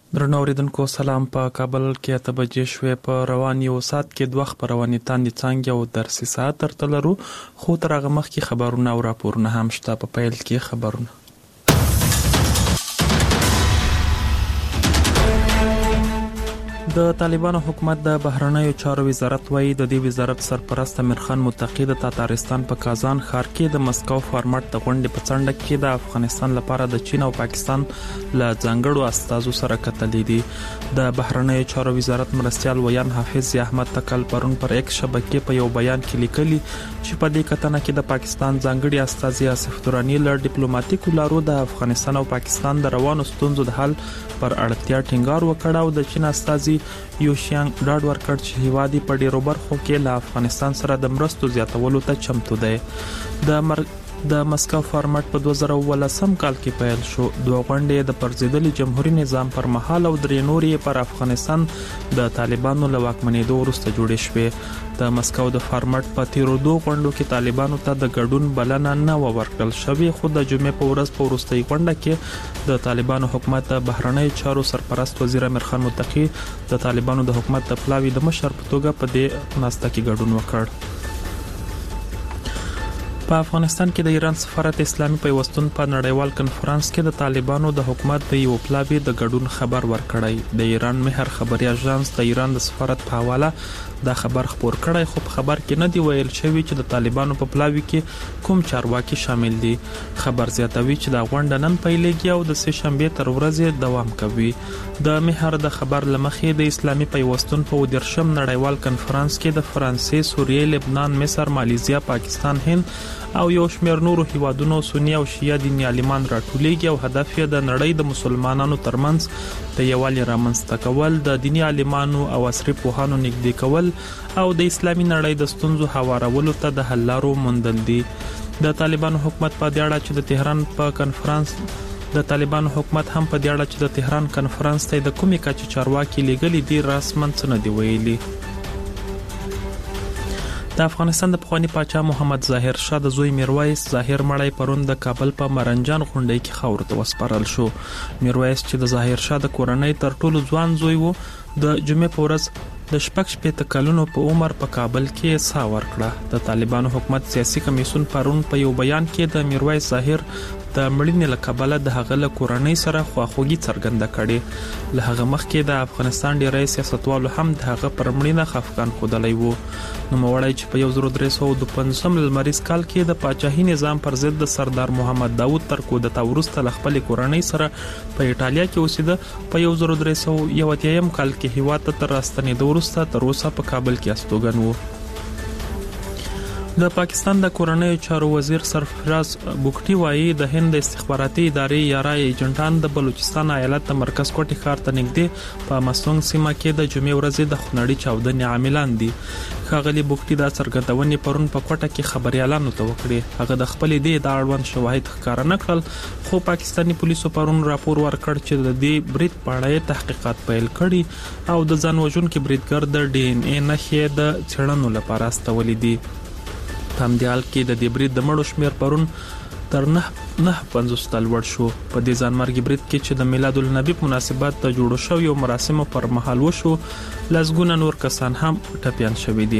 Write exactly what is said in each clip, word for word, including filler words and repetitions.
درنو اوریدونکو سلام. په کابل کې اته بجې شوې. په روان یو ساعت کې دوه خبرونه تاندې څنګه او درسي ساعت ترته لرو، خو تر هغه مخکې خبرونه او راپورونه هم شته. په پیل کې خبرونه. د طالبانو حکومت د بهرنیو چارو وزارت وایي د دې وزارت سرپرست امیر خان متقی د تاتارستان په کازان ښار کې د مسکو فارمټ د غونډې په څنډه کې د افغانستان لپاره د چین او پاکستان له ځانګړو استازو سره کتلې دي. د بهرنیو چارو وزارت مرستيال ویان حافظ احمد تکل پرون پر ایکس شبکې په یو بیان کې لیکلي چې په دې کتنه کې د پاکستان ځانګړي استازي آصف درانی له ډیپلوماټیکو لارو د افغانستان او پاکستان د روانو ستونزو د حل پر اړتیا ټینګار وکړ او د چین استازي یو شیانګ ډاډ ورکړ چې هیوادي په ډیرو برخو کې له افغانستان سره د مرستو زیاتولو ته چمتو دی. د مر... د مسکو فارمټ په دوه زره ولسم کال کې پیل شو. دوه غونډې د پرځیدلي جمهوریت نظام پر مهال او درې نورې پر افغانستان د طالبانو له واکمنېدو وروسته جوړې شوې. د مسکو د فارمټ په تیرو دوه غونډو کې طالبانو ته د ګډون بلنه نه ورکړل شوې، خو د جمعې په ورځ په وروستۍ غونډه کې د طالبانو حکومت د بهرنیو چارو سرپرست وزیر امیر خان متقی د طالبانو د حکومت د پلاوي د مشر په توګه په دې ناسته کې ګډون وکړ. په افغانستان کې د ایران سفارت اسلامي پیوستون په نړیوال کنفرانس کې د طالبانو د حکومت د یو پلاوي د ګډون خبر ورکړی. د ایران مهر خبري اژانس د ایران د سفارت په حواله دا خبر خبر کړی، خو په خبر کې نه دی ویل شوی چې د طالبانو په پلاوي کې کوم چارواکي شامل دي. خبر زیاتوي چې د غونډه نن پیلېږي او د سه شنبه تر ورځې دوام کوي. د مهر د خبر لمخې د اسلامي پیوستون په ودرشم نړیوال کنفرانس کې د فرانسې، سوریې، لبنان، مصر، مالیزیا، پاکستان، هند او یو شمېر نورو هیوادونو سنی او شیعه دیني عالمان راټولېږي او هدف یې د نړۍ د مسلمانانو ترمنځ د یووالي رامنځته کول، د دیني عالمانو او عصري پوهانو نږدې کول او د اسلامي نړۍ د ستونزو هوارولو ته د حل لارو موندل دي. د طالبانو حکومت په دې اړه چې د تهران په کنفرانس د طالبانو حکومت هم په دې اړه چې د تهران کنفرانس ته د کومې کچې چارواکي لېږلي دي رسماً څه نه دی ویلي. د افغانستان د پخوانی پاچا محمد ظاهر شاه د زوی میرویس ظاهر مړی پرون د کابل په مرنجان غونډۍ کې خاور ته وسپارل شو. میرویس چې د ظاهر شاه د کورنۍ تر ټولو ځوان زوی وو، د جمعې په ورځ د شپږ شپېته کلونو په عمر په کابل کې ساه ورکړه. د طالبانو حکومت سیاسي کمیسیون پرون په یو بیان کې د میرویس ظاهر د مړینې له کبله د هغه له کورنۍ سره خواخوږي څرګنده کړې. له هغه مخکې د افغانستان ډیری سیاستوالو هم د هغه پر مړینه خفګان ښودلی وو. نوموړی چې په یو زر درې سوه پنځوس لمریز کال کې د پاچاهي نظام پر ضد د سردار محمد داود تر کودتا وروسته له خپلې کورنۍ سره په ایټالیا کې اوسېده، په یو زر درې سوه یو اتیا کال کې هیواد ته تر راستنېدو وروسته تر اوسه په کابل کې استوګن وو. د پاکستان د کورنیو چارو وزیر سرفراز بوکټي وایي د هند استخباراتي ادارې یارا ایجنټان د بلوچستان ایالت د مرکز کوټي ښار ته نږدې په مسونګ سیمه کې د جمعې ورځې د خونړۍ چاودنې عاملان دي. ښاغلي بوکټي د څرګندونې پرون په کوټه کې خبريالانو ته وکړي. هغه د خپل دی د اړوند شواهد ښکاره نه کړل، خو پاکستاني پولیسو پرون راپور ورکړ چې د دې برید په اړه تحقیقات پیل کړي او د ځان وژونکي بریدګر د ډي ان اے نښې د څېړنو لپاره استولې دي. په همدې حال کې د دې برید د مړو شمېر پرون تر نه نه پنځوس ته لوړ شو. په دې ځانمرګي برید کې چې د میلاد النبي په مناسبت د جوړو شویو مراسمو پر مهال وشو، لسګونه نور کسان هم ټپیان شوي دي.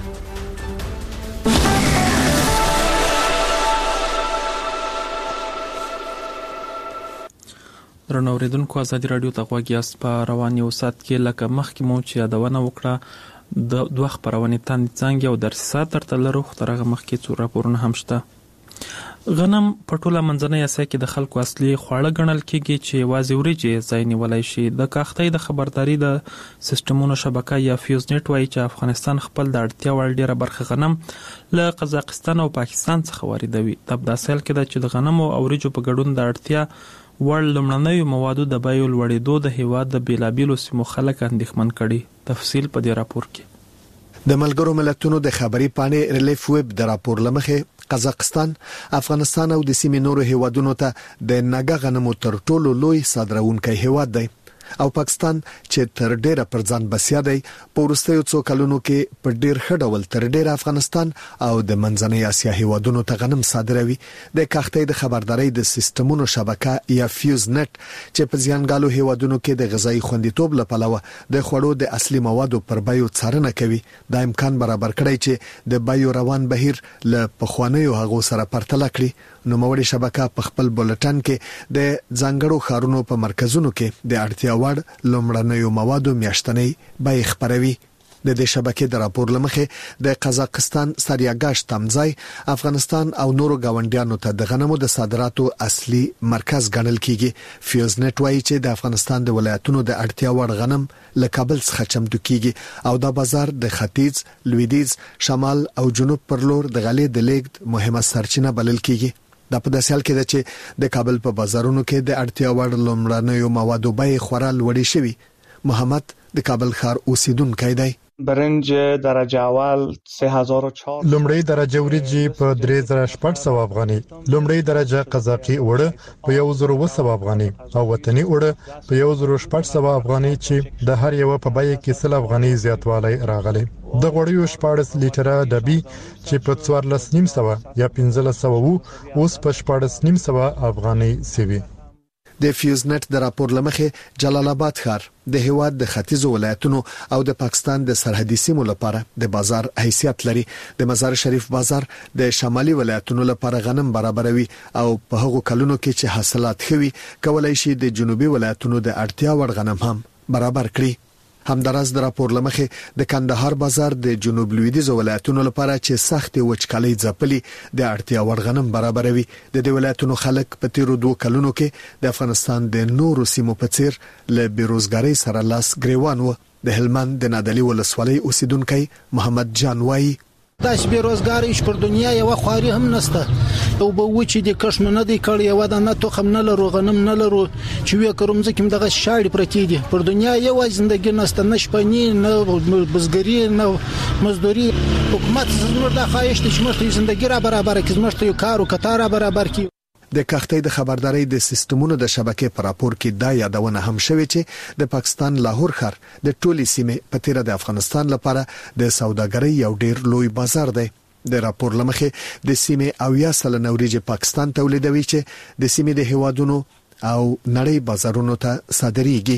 درنو اوریدونکو، ازادي رادیو ته غوږ یاست. په روان یو ساعت کې لکه مخکې مو چې یادونه وکړه د دوه خبرونه تاندې څنګه او درس سات ترته لرو، خو ترغه مخکې څو راپورونه هم شته. غنم په ټوله منځنۍ اسیا کې د خلکو اصلي خواړه ګڼل کېږي چې یوازې وریجې ځای نیولای شي. د کاختۍ د خبرداري د سیستمونو شبکه یا فیوز نت وایي چې افغانستان خپل د اړتیا وړ ډیره برخه غنم له قزاقستان او پاکستان څخه واردوي. د داسې حال کې ده چې د غنمو او وریجو په ګډون د اړتیا وړ لمړنیو موادو د بیو لوړېدو د هیواد د بیلابیلو سیمو خلک اندېښمن کړي. تفصیل په دې راپور کې. د ملګرو ملتونو د خبري پاڼې ریلیف ویب د راپور لمخې قزاقستان، افغانستان او د سیمې نورو هیوادونو ته د ناګه غنمو تر ټولو لوی صادرونکي هیواد دی. او پاکستان چې تر ډیره پر ځان بسیا دی په وروستیو څو کلونو کې په ډیر ښه ډول تر ډیره افغانستان او د منځنۍ اسیا هیوادونو ته غنم صادروي. د کښتۍ د خبرداري د سیستمونو شبکه یا فیوز نت چې په ځانګالو هیوادونو کې د غذایی خوندیتوب لپاره د خوړو د اصلي موادو پر بیو څارنه کوي، دا امکان برابر کړی چې د بیو روان بهیر له پخوانیو هغو سره پرتله کړي. نو موړي شبکه په خپل بولټن کې د ځانګړو ښارونو په مرکزونو کې د اړتیا وړ لومړنیو موادو میاشتنۍ بیې خپروي. د دې شبکې د راپور لمخې د قزاقستان سریاګاش تمځای افغانستان او نورو گاونډیانو ته د غنمو د صادراتو اصلي مرکز ګڼل کیږي. فیوز نت وايي چې د افغانستان د ولایتونو د اړتیا وړ غنم له کابل څخه چمتو کیږي او دا بازار د ختیځ، لویدیځ، شمال او جنوب پر لور د غلې د لیږد مهمه سرچینه بلل کیږي. دا په داسې حال کې ده چې د کابل په بازارونو کې د اړتیا وړ لومړنیو موادو بیې خورا لوړې شوي. محمد د کابل ښار اوسیدونکی دی. برنج درجه اول سه هزار و چهارصد، لومړی درجه وریجې په درې زره شپږ سوه افغاني، لومړی درجه قزاقي اوړه په یو زره اوه سوه افغاني او وطني اوړه په یو زره شپږ سوه افغاني چې د هر یو په بیه کې سل افغاني زیاتوالی راغلی. د غوړیو شپاړس لیټره ډبي چې په څوارلس نیم سوه یا پنځلس سوه وو اوس په شپاړس نیم سوه افغاني سوي. د فیوز نت د راپور لمخې جلال آباد ښار د هیواد د ختیځو ولایتونو او د پاکستان د سرحدي سیمو لپاره د بازار حیثیت لري. د مزار شریف بازار د شمالي ولایتونو لپاره غنم برابروي او په هغو کلونو کې چې حاصلات خوي کولای شي د جنوبي ولایتونو د اړتیا وړ غنم هم برابر کړي. همداراز د راپور لمخې د کندهار بازار د جنوب لویدیځ ولایتونو لپاره چې سخت وچکالي ځپلي د اړتیا وړ غنم برابروي. د دې ولایتونو خلک په تیرو دوه کلونو کې د افغانستان د نورو سیمو په څیر له بیروزګاری سره لاس ګریوان و. د هلمند د نادعلي ولسوالۍ اوسیدونکی محمد جان وایي داسې بیروزګاری چې پر دنیا یو خواري هم نشته. او به و چې د کښ نه دی کړی یو د نه تخم نه لرو غنم نه لرو چې وی کوم ځکه دغه شاړې پرتی دي. پر دنیا یو ژوندۍ نشته، نه شپنی نه بزګری نه مزدوري. حکومت زموږ د خواهش چې موږ ژوندۍ را برابر کړي، موږ یو کار او کتار برابر کړي. د کښتۍ د خبرداري د سیستمونو د شبکې پر راپور کې دا یادونه هم شوې چې د پاکستان لاهور ښار د ټولي سیمې په تیره د افغانستان لپاره د سوداګرۍ یو ډیر لوی بازار دی. د راپور لمخې د سیمې او یا سلنه وریجې پاکستان تولیدوي چې د سیمې د هیوادونو او نړۍ بازارونو ته صادریږي.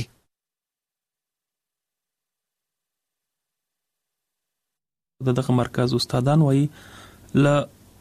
دغه مرکز استادان وایي ل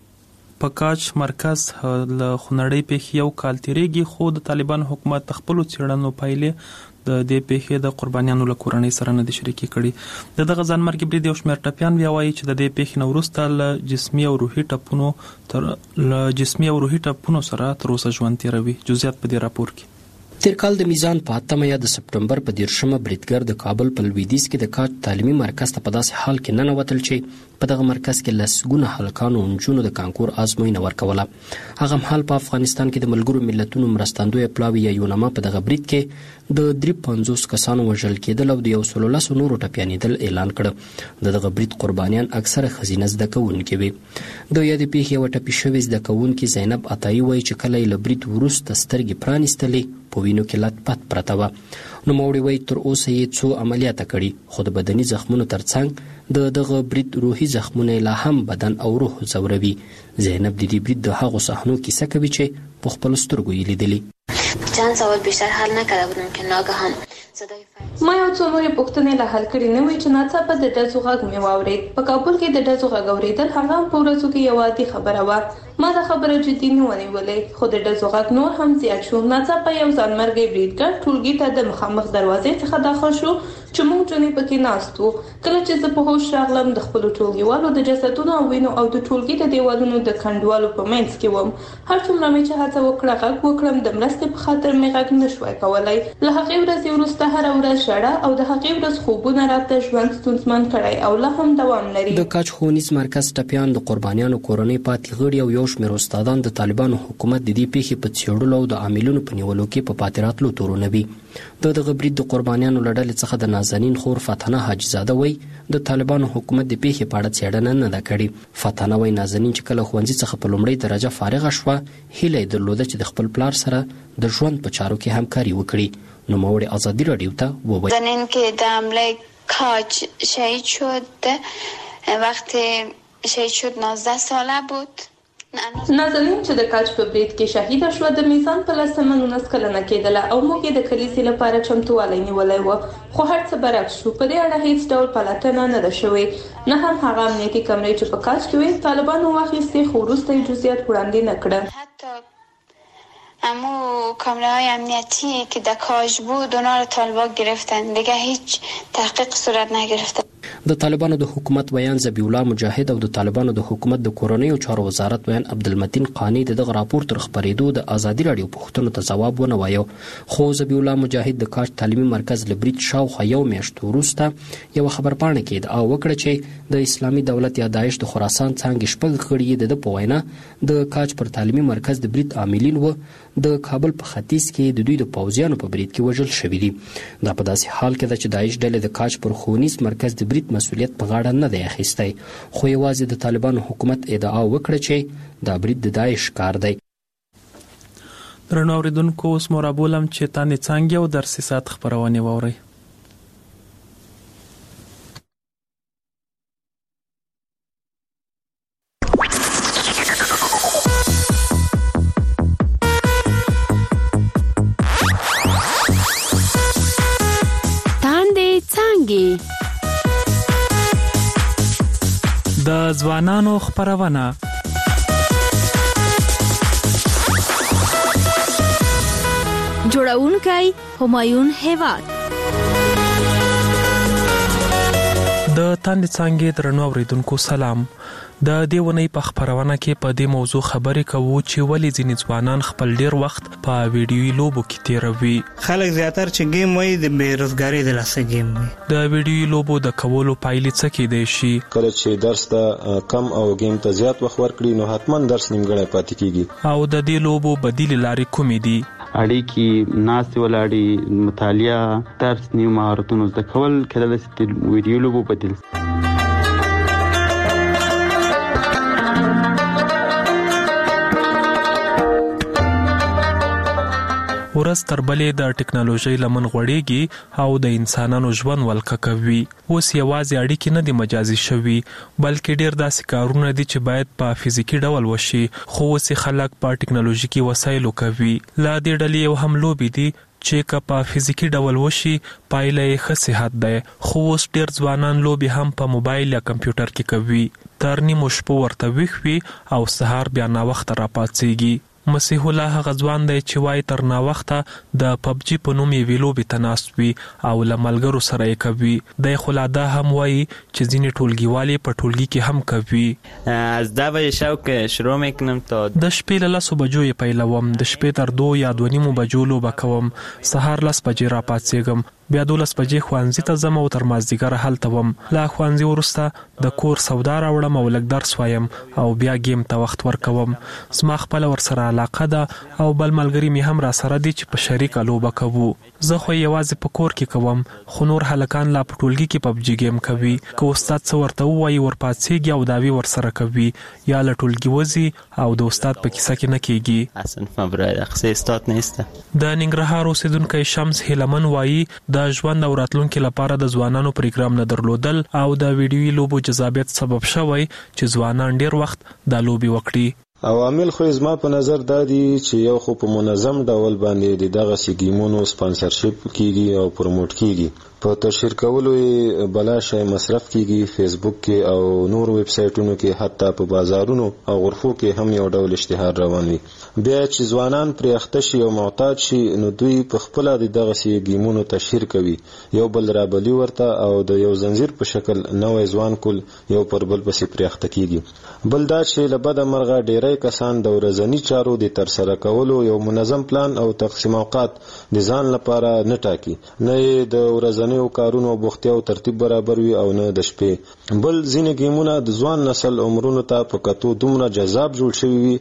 پکاچ مرکز له خنړې پیښې یو کال تیریږي، خو د طالبان حکومت خپل څېړنو پایلې د دې پیښې د قربانیانو له کورنۍ سره نه دي شریکې کړي. د دغه ځانمرګي برید یو شمېر ټپیان بیا وایي چې د دې پیښې نه وروسته له جسمي او روحي ټپونو تر له جسمي او روحي ټپونو سره تر اوسه ژوند تیروي. جزئیات په دې راپور کې. تیر کال د میزان په اتمه یا د سپټمبر په دیرشمه بریدګر د کابل په لویدیځ کې د کاج تعلیمي مرکز ته په داسې حال کې ننوتل چې په دغه مرکز کې لسګونه هلکانو او نجونو د کانکور ازموینه ورکوله. هغه مهال په افغانستان کې د ملګرو ملتونو مرستندوی پلاوی یا یونما په دغه برید کې د درې پنځوس کسانو وژل کېدل او د یو سل لس نورو ټپیانېدل اعلان کړ. د دغه برید قربانیان اکثره ښځینه زده کوونکې وي. د یادې پیښې یوه ټپي شوې زده کوونکې زینب عطایي وایي چې کله یې له برید وروسته سترګې پرانیستلې په وینو کې لت پت پرته وه. نوموړې وایي تر اوسه یې څو عملیاته کړي، خو د بدني زخمونو ترڅنګ د دغه برید روحي زخمونه لا هم بدن او روح ځوروي. زینب د دې برید د هغو صحنو کیسه کوي چې په خپلو سترګو یې لیدلي. چند سوال بیشتر حل نکرده بودم که ناگهان صدای فریاد. ما یو څو نورې پوښتنې لا حل کړې نه وې چې ناڅاپه د ډزو غږ مې واورېد. په کابل کې د ډزو غږ اورېدل هغه هم په ورځو کې یوه عادي خبره وه. ما دا خبره جدي نه ونیولې، خو د ډزو غږ نور هم زیات شو. ناڅاپه یو ځانمرګی بریدګر ټولګي ته د مخامخ دروازې څخه داخل شو چې موږ جنې پکې ناست وو. کله چې زه په هوښ راغلم د خپلو ټولګیوالو د جسدونو او وینو او د ټولګي د دیوالونو د کنډوالو په منځ کې وم. هر څومره مې چې هڅه وکړه غږ وکړم، د مرستې په خاطر مې غږ نه شوای کولی. له هغې ورځې وروسته هره ورځ ژړه او د هغې ورځ خوبونه راته ژوند ستونزمن کړی او لا هم دوام لري. د کاج ښوونیز مرکز ټپیان د قربانیانو کورنۍ پاتې غړي او یو شمېر استادان د طالبانو حکومت د دې پیښې په څېړلو او د عاملینو په نیولو کې په پاتې راتلو تورونه وي. د دغه برید د قربانیانو له ډلې څخه د نازنین خور فتنه حاجي زاده وایي د طالبانو حکومت د پیښې په اړه څېړنه نه ده کړې. فتنه وایي نازنین چې کله ښوونځي څخه په لومړۍ درجه فارغه شوه، هیله یې درلوده چې د خپل پلار سره د ژوند په چارو کې همکاري وکړي. نوموړي ازادي راډیو ته وویل زنین که در حمله کاج شهید شد وقتی شهید شد نوزده ساله بود. نازنین چې د کاج په برید کې شهید شو د میزان په لسمه نولس کلنه کېدله او موږ د کلیسې لپاره چمتووالی نیولی و، خو هر څه برعکس شو. په دې اړه هیڅ ډول پلټنه نه ده شوې، نه هم هغه امنیتي کمرې چې په کاج کې وې طالبانو واخیستې، خو وروسته یې جزئیات وړاندې نه کړه. حتی امو کامره های امنیتی که در کاج بود اونا رو طالبان گرفتن، دیگه هیچ تحقیق صورت نگرفته. د طالبانو د حکومت ویان ذبیح الله مجاهد او د طالبانو د حکومت د کورنیو چارو وزارت ویان عبدالمتین قانی د دغه راپور تر خبرېدو د ازادي راډیو پوښتنو ته ځواب ونه وایو، خو ذبیح الله مجاهد د کاج تعلیمي مرکز له برید شاوخوا یو میاشت وروسته یوه خبرپاڼه کې ادعا وکړه چې د اسلامي دولت یا داعش د خراسان څانګې شپږ غړي یې د ده په وینا د کاج پر تعلیمي مرکز د برید عاملین و، د کابل په ختیځ کې د دوی د پوځیانو په برید کې وژل شوي دي. دا په داسې حال کې ده چې داعش ډلې د کاج پر ښوونیز مرکز د برید مسؤلیت په غاړه نه دی اخیستی، خو یوازې د طالبانو حکومت ادعا وکړه چې دا برید د داعش کار دی. درنو اورېدونکو، اوس مو رابولم چې تاندې څانګې او درسي ساعت خپرونې واورئ. د ځوانانو خپرونه جوړونکی همایون هیواد. د تاندې څانګې درنو اورېدونکو سلام. د دې ونې په خپرونه کې په دې موضوع خبرې کوو چې ولې ځینې ځوانان خپل ډیر وخت په ویډیويي لوبو کې تیروي. خلک زیاتره چې گیم وایي د بیروزګاری د لاسه گیم وایي. د ویډیويي لوبو د کولو پایلې څه کېدای شي؟ کله چې درس ته کم او گیم ته زیات وخت ورکړي نو حتما درس نیمګړی پاتې کیږي. او د دې لوبو بدیل لارې کومې دي؟ اړیکې، ناستې ولاړې، مطالعه، درس، نیو مهارتونو زده کول کېدای شي د ویډیو لوبو بدیل. ورځ تر بلې د ټکنالوژۍ لمن غوړېږي او د انسانانو ژوند ولکه کوي. اوس یوازې اړیکې نه دي مجازي شوي، بلکې ډېر داسې کارونه دي چې باید په فزیکي ډول وشي، خو اوس خلک په ټکنالوژیکي وسایلو کوي. لا دې ډلې یو هم لوبې دي چې که په فزیکي ډول وشي پایله یې ښه صحت دی، خو اوس ډېر ځوانان لوبې هم په موبایل یا کمپیوټر کې کوي. تر نیمو شپو ورته ویښ وي او سهار بیا ناوخته راپاڅېږي. مسیح الله هغه ځوان دی چې وایي تر ناوخته د پبجي په نوم یوې لوبې ته ناست وي او له ملګرو سره یې کوي. دی خو لا دا هم وایي چې ځینې ټولګیوالې په ټولګي کې هم کوي. از ده بجه شب که شروع میکنم تا د شپې له لسو بجو یې پیلوم، د شپې تر دو یا دوه نیمو بجو لوبه کوم، سهار لس بجې راپاڅېږم، بیا دولس بجې ښوونځي ته ځم او تر مازدیګره هلته وم. له ښوونځي وروسته د کور سودا راوړم او لږ درس وایم او بیا گیم ته وخت ورکوم. زما خپله ورسره علاقه ده او بل ملګري مې هم را سره دي چې په شریکه لوبه کوو. زه خو یوازې په کور کې کوم، خو نور هلکان لا په ټولګي کې پبجي گیم کوي. که استاد څه ورته ووایي ورپاڅېږي او دعوې ورسره کوي، یا له ټولګي وځي او د استاد په کیسه کې نه کېږي. اصلا برای اقصی استاد نیسته. د ننګرهار اوسیدونکی شمس هیلمن وایي د ژوند او راتلونکي لپاره د ځوانانو پروګرام نه درلودل او د ویډیويي لوبو جذابیت سبب شوی چې ځوانان ډیر وخت دا لوبي وکړي. عوامل خو زما په نظر دا دي چې یو خو په منظم ډول باندې د دغه سی گیمونو سپانسرشپ کیږي او پروموټ کیږي، په تشهیر کولو یې بلا شی مصرف کیږي، فیسبوک کې او نور ویب سایټونو کې، حتی په بازارونو او غرفو کې هم یو ډول اشتهار روان وي. بیا چې ځوانان پرې اخته شي او معتاد شي نو دوی په خپل د دغه سی گیمونو تشهیر کوي، یو بل رابلی ورته او د یو زنجیر په شکل نوې ځوان کول یو پر بل پسې پرې اخته کیږي. بل دا چې له بده مرغه ډیری کسان د ورځني چارو د ترسره کولو یو منظم پلان او تقسیم اوقات د ځان لپاره نه ټاکي، نه د ورځنیو کارونو او بوختیاو ترتیب برابر وي او نه د شپې. بل ځینې گیمونه د ځوان نسل عمرونو ته په کتو دومره جذاب جوړ شوي وي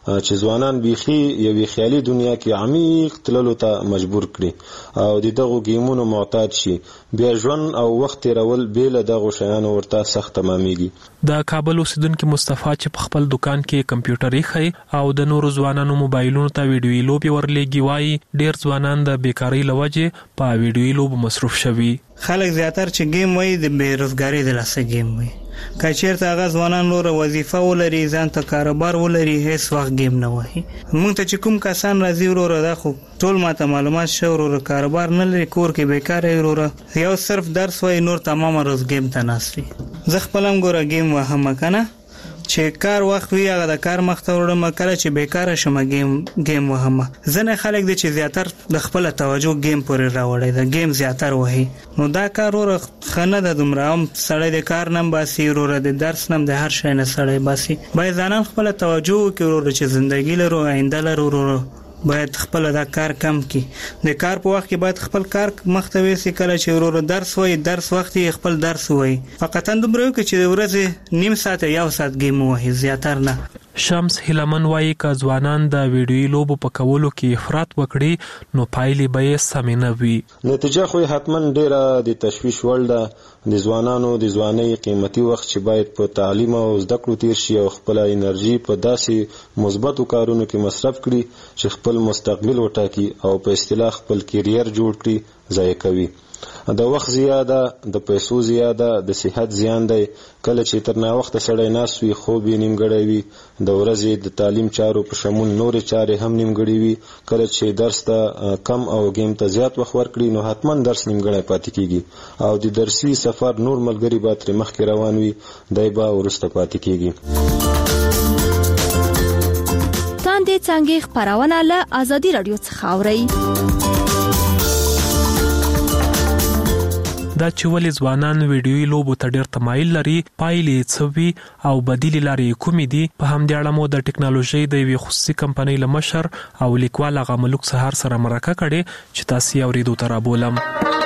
چې ځوانان بيخي یو خیالي دنیا کې عمیق تللو ته مجبور کړي او د دغه گیمونو معتاد شي. بیا ژوند او وخت تیرول بیل دغه شیانو ورته سخت تمامېږي. د کابل اوسیدونکو مصطفی چې په خپل دکان کې کمپیوټري خي او د نورو ځوانانو موبایلونو ته ویډیوي لوبي ورلېږي وایي ډېر ځوانان د بیکاری لوجه په ویډیوي لوب مصروف شوي. خلک زیاتره چې گیم وای د بیروزګاری د لاسه گیم وای کچیرته هغه ځوانان نور وظیفه ولري ځان ته کاروبار ولري هیڅ وخت گیم نه وای. موږ ته چې کوم کسان راځي وروره دا خو ټول ماته معلومات شو وروره کاروبار نه لري کور کې بیکاره وروره یو صرف درس وای نور تمام روز گیم ته ناسي. زه خپلم ګوره گیم وهم کنه چې کار وخت وی هغه د کار مخ ته وړم کله چې بیکاره شم گیم گیم وهم. ځنه خلک د چې زیاتر د خپل توجه گیم پورې راوړي د گیم زیاتر وای نو دا کار ور خنه د دومره سړی د کار نم باسي وروره د درس نم د هر شي نه سړی باسي باید ځانان خپل توجه کوي وروره چې ژوندۍ لرو آینده لرو وروره باید خپل دا کار کم کی د کار په وخت کې باید خپل کار مختوي سي کله چې وروره درس وای درس وخت خپل درس وای فقط اندومره کې چې ورځ نیم ساعت یا ساعت گیم وای زیاتر نه. شمس هلمن وایي که ځوانان د ویډیوي لوبو په کولو کې افراط وکړي نو پایلې به یې سمې نه وي. نتیجه خو حتما ډیره د تشویش وړ ده. د ځوانانو د ځوانۍ قیمتي وخت چې باید په تعلیم او زده کړو تیر شي او خپل انرژي په داسې مثبتو کارونو کې مصرف کړي چې خپل مستقبل وټاکي او په اصطلاح خپل کیریر جوړ کړي ضایع کوي. د وخت زیاده د پیسو زیاده د صحت زیان دی. کله چې تر نا وخت سړی ناس وي خوب یې نیمګړی وي د ورځې د تعلیم چارو په شمول نورې چارې هم نیمګړې وي. کله چې درس ته کم او گیم ته زیات وخت ورکړي نو حتما درس نیمګړی پاتې کیږي او د درسي سفر نور ملګری به ترې مخکې روان وي دی به وروسته پاتې کیږي. تاندې څنګه خبرونه له ازادي رادیو څخه اوري. دا چې ولې ځوانان ویډیوي لوبو ته ډېر تمایل لري پایلې څه وي او بدیلې لارې کومې دي په همدې اړه مو د ټکنالوژۍ د یوې خصوصي کمپنۍ له مشر او لیکوال هغه ملک سهار سره مرکه کړې چې تاسو یې اورېدو ته رابولم.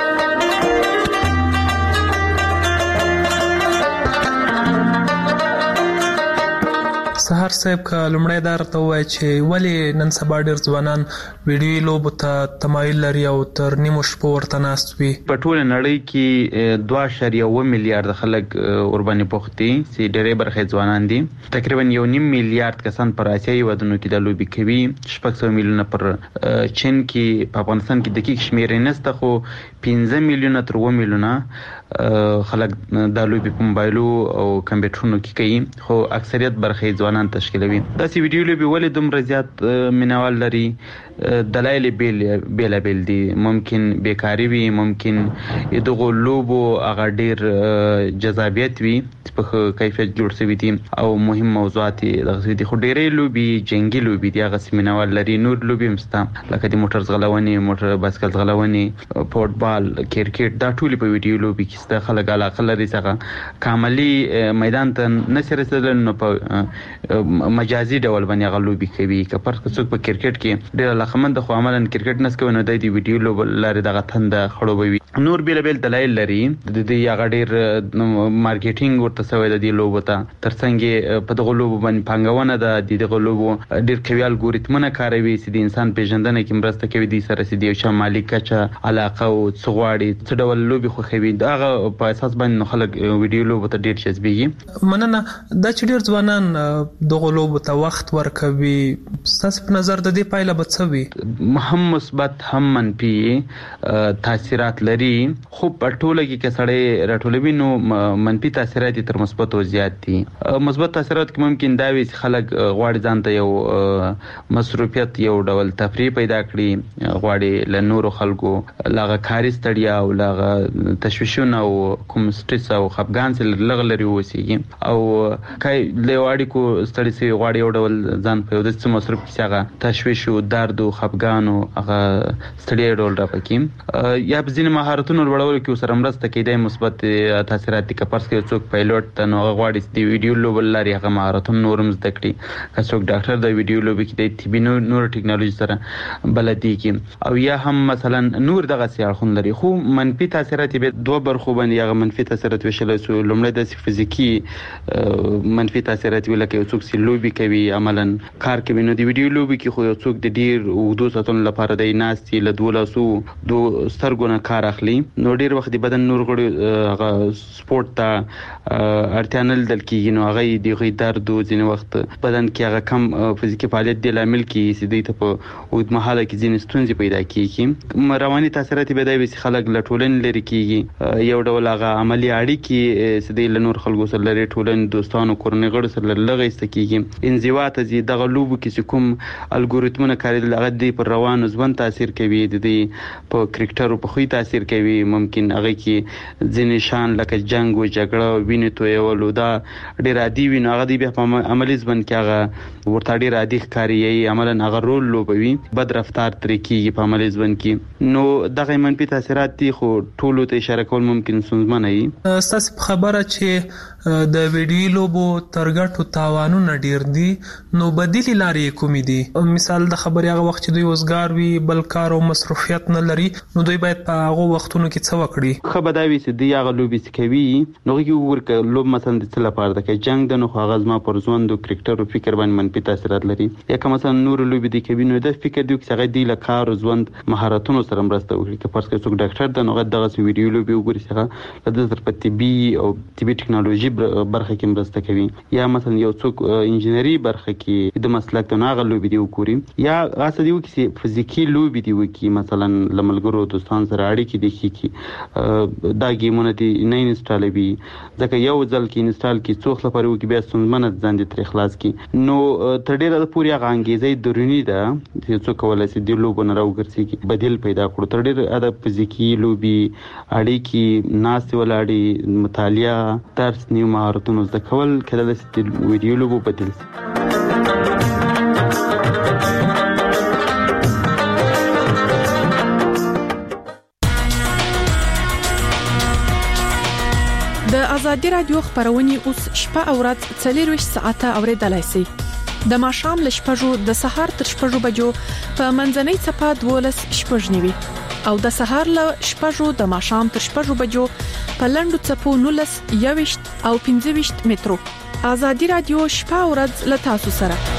سهار صاحب که لمړی دا راته ووایي چې ولې نن سبا ډېر ځوانان ویډیوي لوبو ته تمایل لري او تر نیمو شپو ورته ناست وي. په ټوله نړۍ کې دوه اعشاریه اوه میلیارده خلک ورباندې بوخت دي چې ډېرې برخې ځوانان دي. تقریبا یو نیم میلیارد کسان پر اسیایي هېوادونو کې دا لوبې کوي. شپږ سوه میلیونه پر چین کې په افغانستان کې دقیق شمېرې نشته خو پنځه میلیونه تر اوه میلیونه خلک دا لوبې په موبایلو او کمپیوټرونو کې کوي خو اکثریت برخې ځوانان تشکیلوي. داسې ویډیو لوبې ولې دومره زیات مینوال لري؟ دلایل بیل بیلابیل دي. ممکن بیکاری وي ممکن دغه لوبو هغه ډېر جذابیت وي په کیفیت جوړ شوي دي او مهم موضوعات دغه دي خو ډېرې لوبې جنگي لوبې دي هغه مینوال لري. نور لوبې هم شته لکه د موټر ځغلونې موټر بایسکل ځغلونې فوټبال کرکټ دا ټولې په ویډیو لوبې کې شته. خلک علاقه لري څنګه کاملي میدان ته نشي رسیدل نو په مجازي ډول باندې هغه لوبې کوي. که فرض کړو څوک په کرکټ کې ډېر علاقمند خو عملاً کرکټ نس کوي نو د دې ویډیو لوب لري دغه تنده خړوبوي. نور بیل بیل دلایل لري د دې هغه ډېر مارکیټینګ ورته شوی د دې لوبو ته ترڅنګ په دغه لوبو باندې پانګونه د دغه لوبو ډېر قوي الګوریتمونه کاروي چې د انسان پیژندنه کې مرسته کوي د سره سي دی او شمالي کچه علاقه او څغواړي څه ډول لوبي خو خوي دغه په اساس باندې خلک ویډیو لوبو ته ډېر جذبېږي. مننه. دا چې ډېر ځوانان دغه لوبو ته وخت ورکوي ستاسو په نظر د دې پایله به څه وي؟ هم مثبت هم منفي تاثیرات لري خو په ټوله کې که سړی راټولوي نو منفي تاثیرات تر مثبتو زیات دي. مثبت تاثیرات کې ممکن دا وي چې خلک غواړي ځان ته یو مصروفیت یو ډول تفریح پیدا کړي غواړي له نورو خلکو لاغه کاري ستړیا او لاغه تشویشونه او کوم سټرس او خپګان سره لغ لري وسیږي او کای له واړي کو ستړي سي غواړي یو ډول ځان په یو د مصروف کې څنګه تشویش او درد او خپګان او هغه ستړیا ډول راپکې یا په ځینې مهار مهارتونو لوړولو کې سره مرسته کوي د مثبت تاثیرات کې پرس کې څوک پایلوټ ته نو غواړي د ویډیو لوبل لري هغه مهارتونه نورم زده کړي که څوک ډاکټر د ویډیو لوبي کې د طبي نور ټیکنالوژي سره بلدي کې او یا هم مثلا نور دغه سیاحون لري خو منفي تاثیرات به دوه برخو باندې هغه منفي تاثیرات وشل سو لومړی د فزیکی منفي تاثیرات ویل کې څوک سی لوبي کوي عملاً کار کوي نو د ویډیو لوبي کې خو څوک د ډیر وګدو ساتون لپاره د ناستي له دولسو دو سترګونه کار اخلي نو ډیر وخت د بدن نور غړي هغه سپورت ته اړتیا نه لیدل کیږي نو هغه د غي درد او ځینې وخت بدن کې هغه کم فزیکی فعالیت د لامل کې سیدی ته په اوږد مهاله کې ځینې ستونزې پیدا کیږي رواني تاثیرات به د خلک لټولن لري کیږي یو ډول هغه عملی اړیکې سیدی له نور خلکو سره لري ټولن دوستانو کورنۍ غړو سره لږه استکیږي انزوا ته زی دغه لوبو کې کوم الګوریتمونه کاریدل هغه د پر روانو ژوند تاثیر کوي د دې په کرکټرو په خوې تاثیر کوي ممکن هغه کې ځینې شان لکه جنگ او جګړه ویني تویولو دا ډیر عادي ویني هغه دی په عملی ژوند کې هغه ورته ډیر عادي ښکاري عملاً هغه رول لوبوي بد رفتار ترې کیږي په عملی ژوند کې نو دغه منفي تاثیرات دي خو ټولو ته اشاره کول ممکن ستونزمن وي تاسو خبره چې د ویډیو لوبو ترګټو تاوانونه ډیر دي نو بدیل لارې کومې دي مثال د خبرې هغه وخت چې دوی وزګار وي بل کار او مصروفیت نه لري نو دوی باید په هغه وختونو کې څه وکړي خو بداوي چې دی هغه لوبي کوي نو کې ورکه لوب مثلا د څه لپاره د کې جنگ د نو هغه ځما پر ژوند او کرکټر او فکر باندې منفي تاثیرات لري یا که مثلا نور لوبي د کوي نو د فکر دی چې هغه دی له کار او ژوند مهارتونو سره مرسته وکړي که پرس کې څوک ډاکټر د نو دغه ویډیو لوبي وګوري چې د در په طبي او طبي ټیکنالوژي برخه کې مرسته کوي یا مثلا یو څوک انجینری برخه کې د مسلک ته ناغه لوبي دی وکوري یا غاصه دی چې فزیکی لوبي دی وکي مثلا لملګرو دوستان سره اړیکې دي کی دا گیمونه دی نه انسټالوي ځکه یو ځل کې انسټال کی څوخ لپاره وکي بیا څومره ځان دي تر اخلاص کی نو تر ډیره پوری غانګیزې درونی ده چې څوک ولای سي دی لوبونه راوګرځي کی بدیل پیدا کړو تر ډیره د فزیکی لوبي اړیکې ناس ولاړی مطالعه درس نیو مهارتونو زده کول کله د ویډیو لوبو بدیل د ازادي رادیو خبرونه اوس شپه او ورځ څلور ساعته اوریدلای شئ د ماښام ل شپږو د سهار تر شپږو بجو په منځنۍ صفه دولس شپږ نیوي او د سهار ل شپږو د ماښام تر شپږو بجو په لندو صفو نولس یوشت او پنځه وشت مترو ازادي رادیو شپه او ورځ ل تاسو سره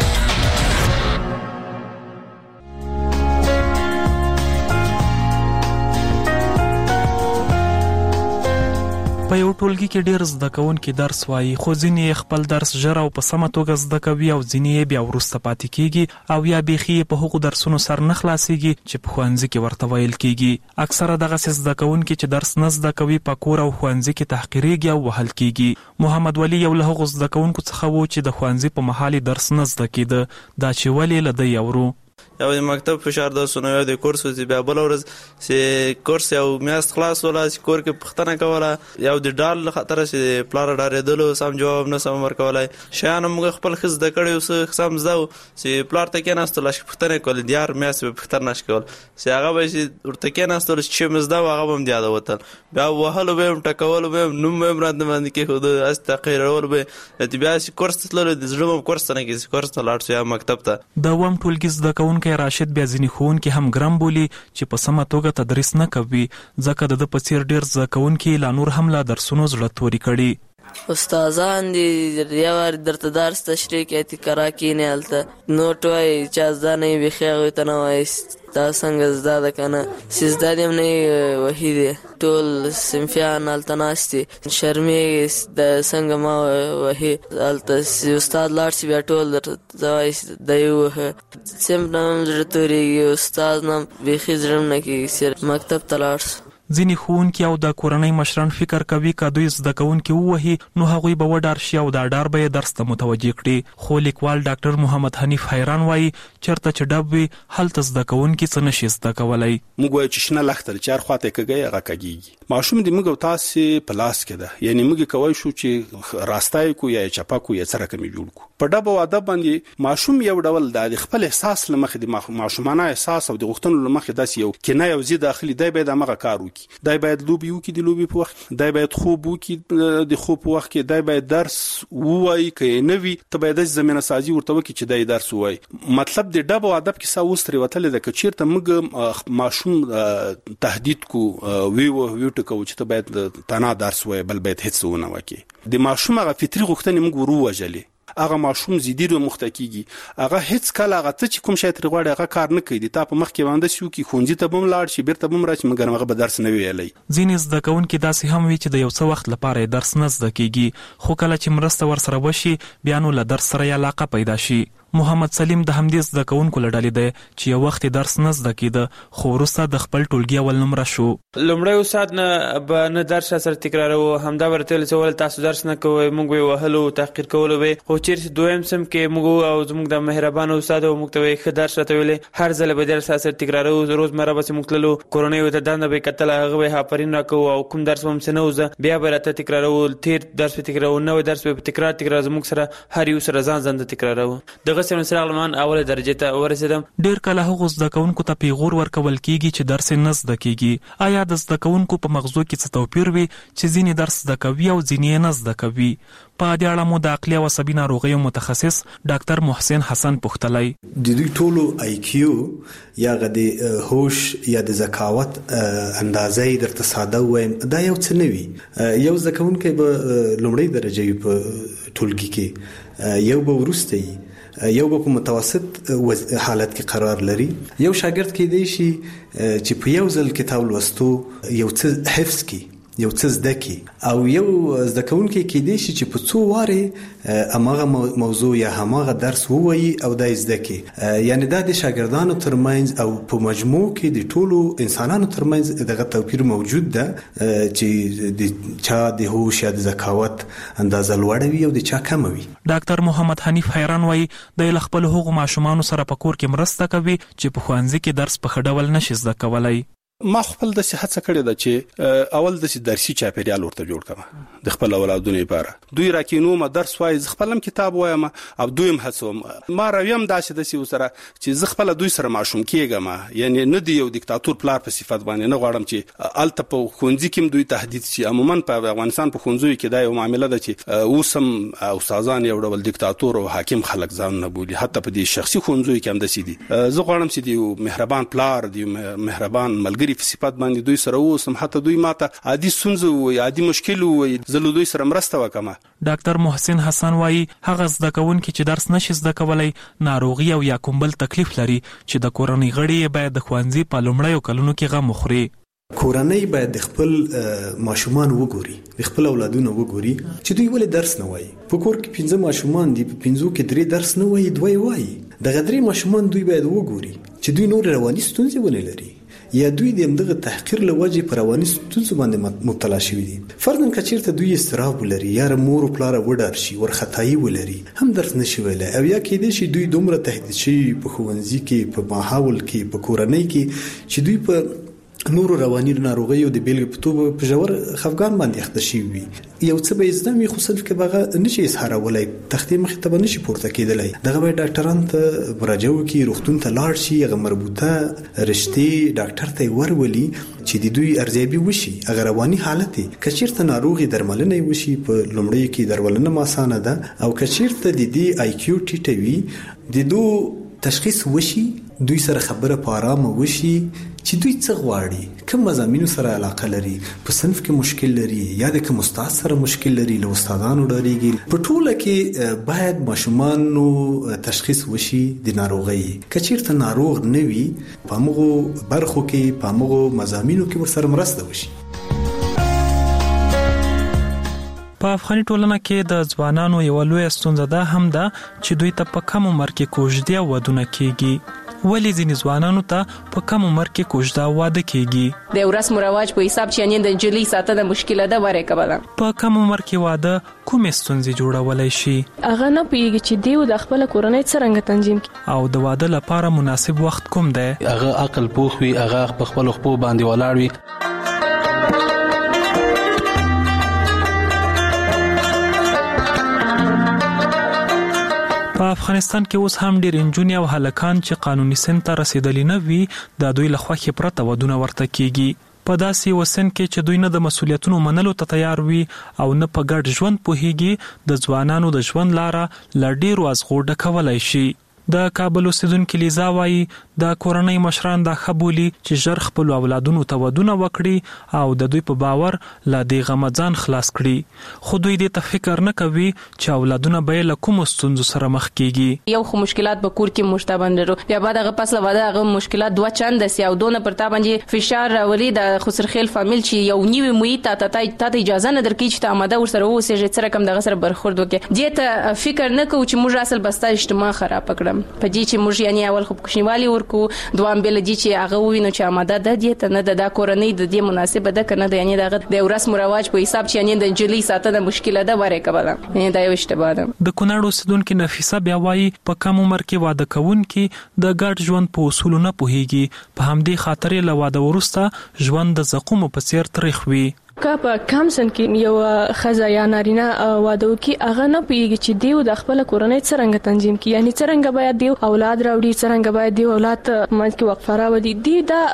په یو ټولګي کې ډیر زده کوونکي درس وایي خو ځینې خپل درس ژر او په سمه توګه زده کوي او ځینې بیا وروسته پاتې کیږي او یا بيخي په هغو درسونو سر نه خلاصيږي چې په ښوونځي کې ورته ویل کیږي اکثره دغه زده کوونکي چې درس نه زده کوي په کور او ښوونځي کې تحقیریږي او وهل کیږي محمد ولی یو له هغو زده کوونکو څخه و چې د ښوونځي په محل درس نه زده کیده دا چې ولی لدی اورو یو د مکتب فشار د سونو یو د کورس چې بیا بل ورځ چې کورس یو میاشت خلاص ولا چې کور کې پښتنه کوله یو د ډال خطر چې پلار ډارېدلو سم جواب نه سم ورکولای شان موږ خپل خز د کړیو څه سم زو چې پلار ته کې ناستل چې پښتنه کول دیار میاشت په پښتنه نش کول چې هغه به چې ورته کې ناستل چې مزدا هغه هم دیاده وتل بیا وهلو به ټکول به نو مې مراد باندې کې خود اس تقریر به چې بیا چې کورس تلل د زړه کورس نه کې کورس ته لاړ شو مکتب ته د وم ټولګي زده کوونکي راشد بیا ځینې ښوونکي هم ګرم بولي چې په سمه توګه تدریس نه کوي ځکه د په څیر ډیر زده کوونکي لا نور هم لا درسونو زړه توري کړي استادان دي یو درته درس تشریح کوي تکرا کینه الته نوټ وای چې ځانې بخیغه ته نه وای تا څنګه زده کنه سیزده دیم نه وحید ټول سمفیان التناستي شرمې د څنګه ما وحی الته استاد لاړ سی بیا ټول زوای د یو سم نام درتوري استاد نام بخی زرم نه کی سر مکتب تلاړ ځینې ښوونکي او د کورنۍ مشران فکر کوي که دوی زده کوونکي ووهي نو هغوی به وډار شي او دا ډار به یې درس ته متوجه کړي خو لیکوال ډاکټر محمد حنیف حیران وایي چېرته چې ډب وي هلته زده کوونکي څه نشي زده کولی موږ وایو چې شنه لښته چې هر خواته یې کږی هغه کږېږي ماشوم د موږ او تاسې په لاس کې ده یعنې موږ کولی شو چې راسته یې کړو یا یې چپه کړو یا څه رقم یې جوړ کړو په ډب او ادب باندې ماشوم یو ډول د خپل احساس له مخې د ماشومانه احساس او د غوښتنو له مخې داسې یو کنایه او ضد داخلي دی باید همغه کار وکړي وکړي دای باید لوبي وکړي د لوبي په وخت دای باید خوب وکړي د خوب په وخت کې دای باید درس ووایي کې نه وي ته باید زمينه سازي ورته وکړي چې دای درس ووایي مطلب د ډب او ادب کې ساوس تر وتل د کچیرته موږ ماشوم تهدید کو وی وی ټکو چې ته باید تنا درس وای بل باید هیڅ ونه وکړي د ماشوم هغه فطري غوښتنې موږ ورو وجلې هغه ماشوم زیدیر مختکیږي هغه هیڅ کله هغه ته چې کوم شي تر غوړي هغه کار نه کوي تا په مخ کې باندې شو کې خونځي ته بم لاړ شي بیرته بم راشي مګر هغه به درس نه ویلي ځینې زده کوونکي داسې هم وي چې د یو څه وخت لپاره درس نه زده کیږي خو کله چې مرسته ورسره وشي بیا نو له درس سره علاقه پیدا شي محمد سلیم د همدې زده کوونکو لړلې دی چې یو وخت درس نه زده کیده خو وروسته د خپل ټولګي اول نمره شو لومړی استاد نه به نه درس سره تکرارو همدا ورته چې ول تاسو درس نه کوئ موږ به وهلو تحقیر کولو به خو چیرې دویم سم کې موږ او زموږ د مهربان استاد او موږ ته ښه درس راته ویلې هر ځل به درس سره تکرارو روزمره به موږ تللو کورونی وته دنه به کتل هغه به هاپرین راکو او کوم درس هم سنوزه بیا به راته تکرارو تیر درس په تکرارو نو درس په تکرار تکرار زموږ سره هر یو سره ځان ځان تکرارو دغه سره سره اوله درجه ته ورسېدم ډیر کله هغه زده کوونکو ته پیغور ورکول کیږي چې درس نه زده کیږي آیا د زده کوونکو په مغزو کې څه توپیر وي چې ځینې درس زده کوي او ځینې نه زده کوي په دې اړه مو د عقلي او عصبي ناروغیو متخصص ډاکټر محسن حسن پوښتلی د دوی ټولو آی کیو یا د هوش یا د ذکاوت اندازې درته ساده وایم دا یو څه نه وي یو زده کوونکی به لومړی درجه په ټولګي کې یو به وروسته یو په متوسط حالت کې قرار لري یو شاګرد کې دی شي چې په یو ځل کتاب لوستو یو څه حفظ کی یو څه زده کی او یو زده کوونکی کې دی شي چې په څو واره اماغه موضوع یا هماغه درس ووایي او دای زده کی یعنی دا د شاګردانو ترمنځ او په مجموع کې د ټولو انسانانو ترمنځ دغه توپیر موجود ده چې د چا د هوش یا د ذکاوت اندازه لوړه وي او د چا کم وي ډاکټر محمد حنیف حیران وایي د خپل حقوق ماشومان سره په کور کې مرسته کوي چې په ښوونځي کې درس په خډول نشي زده کولای ما خپل د صحت څخه کړی دا چې اول د درسي چاپیریال ورته جوړ کړم د خپل اولادونو لپاره دوی راکینو ما درس وای خپلم کتاب وایم او دویم هڅوم ما راویم داسې د سی سره چې ز خپل دوی سره ماشوم کېګم یعنی نه دی یو دیکتاتور پلار په صفت باندې نه غواړم چې الته په خونځي کې دوی تهدید شي عموما په افغانستان په خونځو کې دا یو معاملې ده چې اوسم استادان یو ډول دیکتاتور او حاکم خلک ځان نه بولي حتی په دې شخصي خونځو کې هم د سي دي زه غواړم چې دی مهربان پلار دی مهربان ملګری په صفات باندې دوی سره اوسم حتی دوی ماته عادي سنځو وي عادي مشکل وي زلو دوی سره مرسته وکم ډاکټر محسن حسن وایي هغه زده کوونکي چې درس نشي زده کولای ناروغي او یا کوم بل تکلیف لري چې د کورنۍ غړي باید د ښوونځي په لومړیو کلونو کې غم وخوري کورنۍ باید د خپل ماشومان وګوري د خپل اولادونو وګوري چې دوی ولې درس نه وایي په کور کې پنځه ماشومان دي په پنځو کې درې درس نه وایي دوی وایي د غدري ماشومان دوی باید وګوري چې دوی نور رواني ستونزې ولې لري یا دوی د دغه تحقیر لوجه پر رواني ستونزو باندې مبتلا شوي دي فرضاً کچیرته دوی استراب ولري یا مور او پلار وډار شي ورختای ولري هم درس نشي ویلای او یا کې دي چې دوی دومره تهدید شي په ښوونځي کې په ماحول کې په کورنۍ کې چې دوی په نور رواني ناروغیو د بیلګې په توګه په جوړ خفګان باندې اخته شي وي یو څه به زدمي خو صرف کې بغه نشي اظهار ولای تختې مخ ته نشي پورته کېدلای دغه به ډاکټران ته مراجعه وکړي روغتون ته لاړ شي هغه مربوطه رشتي ډاکټر ته ورولي چې د دوی ارزیابي وشي هغه رواني حالت کچیرته ناروغي درملنه وشي په لومړی کې درملنه ماسانه ده او کچیرته د دې آی کیو ټیټ وي د دو تشخیص وشي دوی سره خبره په آرامه وشي چې دوی څه غواړي کوم مضامینو سره علاقه لري په صنف کې مشکل لري یا د کوم استاد سره مشکل لري له استادانو ډاریږي په ټوله کې باید ماشومانو تشخیص وشي د ناروغي کچیرته ناروغ نه وي په موږ برخو کې په موږ مضامینو کې ورسره مرسته وشي په افغاني ټولنه کې د ځوانانو یو لوی ستونزه ده هم ده چې دوی ته په کم عمر کې کوژدې او ودونه کیږي ولې ځینې ځوانانو ته په کم عمر کې کوژده واده کیږي د رسم او رواج په حساب چې یعنی د جلی ساتنه مشکله ده وره کوله په کم عمر کې واده کومې ستونزې جوړولای شي هغه نه پیږي چې دیو د خپل کورنۍ څنګه تنظیم کړي او د واده لپاره مناسب وخت کوم دی هغه عقل پوخ وي هغه په خپل خپل باندې ولاړ وي په افغانستان کې اوس هم ډېر انجونې او هلکان چې قانوني سن ته رسیدلي نه وي د دوی له خوښې پرته ودونه ورته کیږي په داسې وسن کې چې دوی نه د مسولیتونو منلو ته تیار وي او نه په ګډ ژوند پوهیږي د ځوانانو د ژوند لاره لا ډیرو ازغو ډکولای شي. د کابل اوسیدونکو لیزا وایي د کورنۍ مشران دا خبولي چې ژر خپل اولادونو ته ودونه وکړي او د دوی په باور لا دی غمځان خلاص کړي، خو دوی دې ته فکر نه کوي چې اولادونه به له کوم ستونزو سره مخ کیږي. یو خو مشکلات به کور کې مشتبه لرو، بیا بعد هغه پس له واده هغه مشکلات دوه چند سي او دونه پر تا باندې فشار راولي د خسرخیل فامیل چې یو نیوي محیط ته ته اجازه نه درکې چې ته آماده ورسره اوسې چې سره کم دغه سره برخورد وکړي. دې ته فکر نه کوو چې موږ اصل بستا اجتماع خراب کړم په دې چې موږ یعنی اول خو کوشنیوالي ورکو، دوام بل دي چې هغه وینو چې آماده ده دې ته نه د کورنۍ د دې مناسبه ده کنه د یعنی دغه د رسم او رواج په حساب چې یعنی د جلی ساتنه مشکله ده وره کبله یعنی دا یو اشتباه ده. د کونړ اوسیدونکو نفیسه بیا وایي په کم عمر کې واده کوونکي د ګډ ژوند په اصول نه پوهیږي، په همدې خاطر له واده وروسته ژوند د زقوم په څیر تاریخ وي. که په کم سن کې یو خزه یا نارینه واده وکړي هغه نه پیږي چې دیو د خپل کورنۍ څنګه تنظیم کړي، یعنی څنګه باید دیو اولاد راوړي، څنګه باید دیو اولاد مې کې وقفه راوړي، دی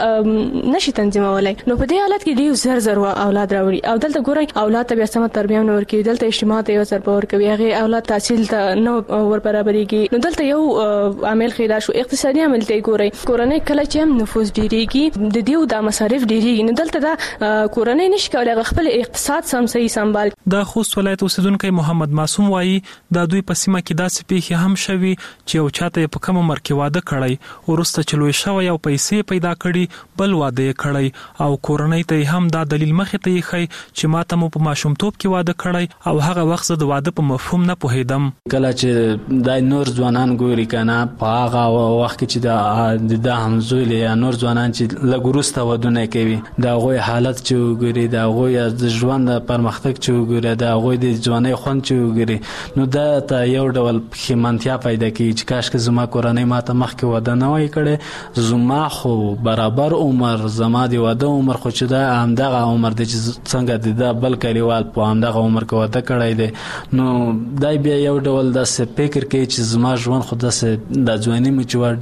دا نشي تنظیمولای. نو په دې حالت کې دیو زر زر اولاد راوړي او دلته ګورئ اولاد ته بیا سم تربیه نه ورکوي، دلته اجتماع ته یو سر باور کوي، هغه اولاد تحصیل ته نه ور برابرېږي. نو دلته یو عامل خیدا شو اقتصادي عامل ته ګورئ، کورنۍ کله چې نفوس ډیریږي د دیو د مصارف ډیریږي، نو دلته دا کورنۍ نشي کولای خپل اقتصاد سم صحیح سنبال. د خوست ولایت اوسیدونکو محمد معصوم وایي د دوی په سیمه کې داسې پیښې هم شوي چې یو چاته په کم عمر کې واده کړی، ورسته چې لوی شوی او پیسې پیدا کړي بل واده کړی او کورنۍ ته هم دا دلیل مخې ته یې چې ماته مو په ماشومتوب کې واده کړی او هغه وخت د واده په مفهوم نه پوهیدم. کله چې د نور ځوانان ګوري کنه په هغه وخت کې چې د د همزول یا نور ځوانان چې لګورسته ودونه کوي دا غوي حالت چې وګوري دا غوي د ژوند پرمختګ چې وګوري دا غوي د ځواني خوند چې وګوري نو دا ته یو ډول خمانتیا پیدا کوي چې کاش که زما کورنۍ ماته مخکې واده نه وای کړي، زما خو برابر عمر زما دی واده عمر خو چې دا همدغه عمر دی چې څنګه د بل کلیوال په همدغه عمر کې واده کړی دی، نو دا بیا یو ډول داسې فکر کوي چې زما ژوند خو داسې د ځواني مې چې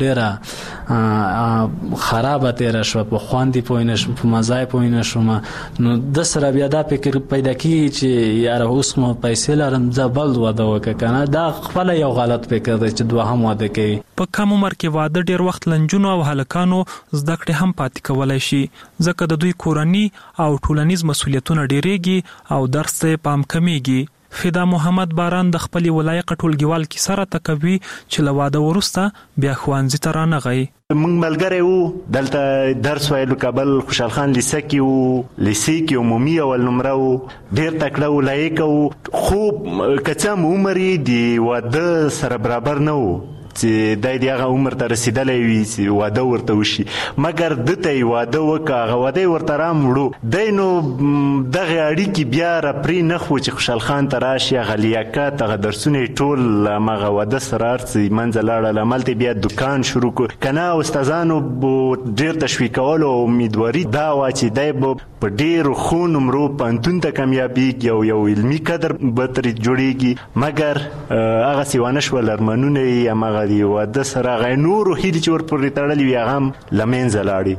ډېره خرابه تېره شوه، په خوندې پوه نه شوم، په مزه پوه نه شوم. نو د سره بیا دا فکر پیدا کیږي چې یاره اوس مو پیسې لرم زه بل واده وکړم کنه، دا خپل یو غلط فکر دی چې دوهم واده کوي. په کم عمر کې واده ډیر وخت لنجونو او هلکانو زده کړې هم پاتې کولای شي ځکه د دوی کورنۍ او ټولنیز مسولیتونه ډیریږي او درس ته پام کمیږي. فدا محمد باران د خپل ولایت ټولګیوال کې سره تکوي چې لواده ورسته بیا خوانځي تر نه غي. موږ ملګری وو دلته درس ویلو کابل خوشحال خان لیسه کې وو، لیسه کې عمومي اول نمره وو، ډیر تکړه و لایق وو، خو کڅم عمر دی واده سره برابر نه وو چې دای دی هغه عمر ته رسیدلې وي چې واده ورته وشي، مګر دته واده وکړه هغه واده ورته رام وړو دای نو دغه اړیکې بیا را پرې نه خو چې خوشحال خان ته راشي هغه لیاقت هغه درسونه ټول هغه واده سره ارڅي منځ لاړه لملته بیا دکان شروع کړ کنه استادانو ډیر تشویقول او امیدواري دا وا چې دای په ډیر خو نمرو پانتون ته کامیابیږي او یو علمي قدر به تر جوړیږي، مګر هغه سیوانه شو لرمنونه یې هغه دی واده سره غي نور هیڅ چې ور پورې تړلې وي هغه لمنځه لاړي.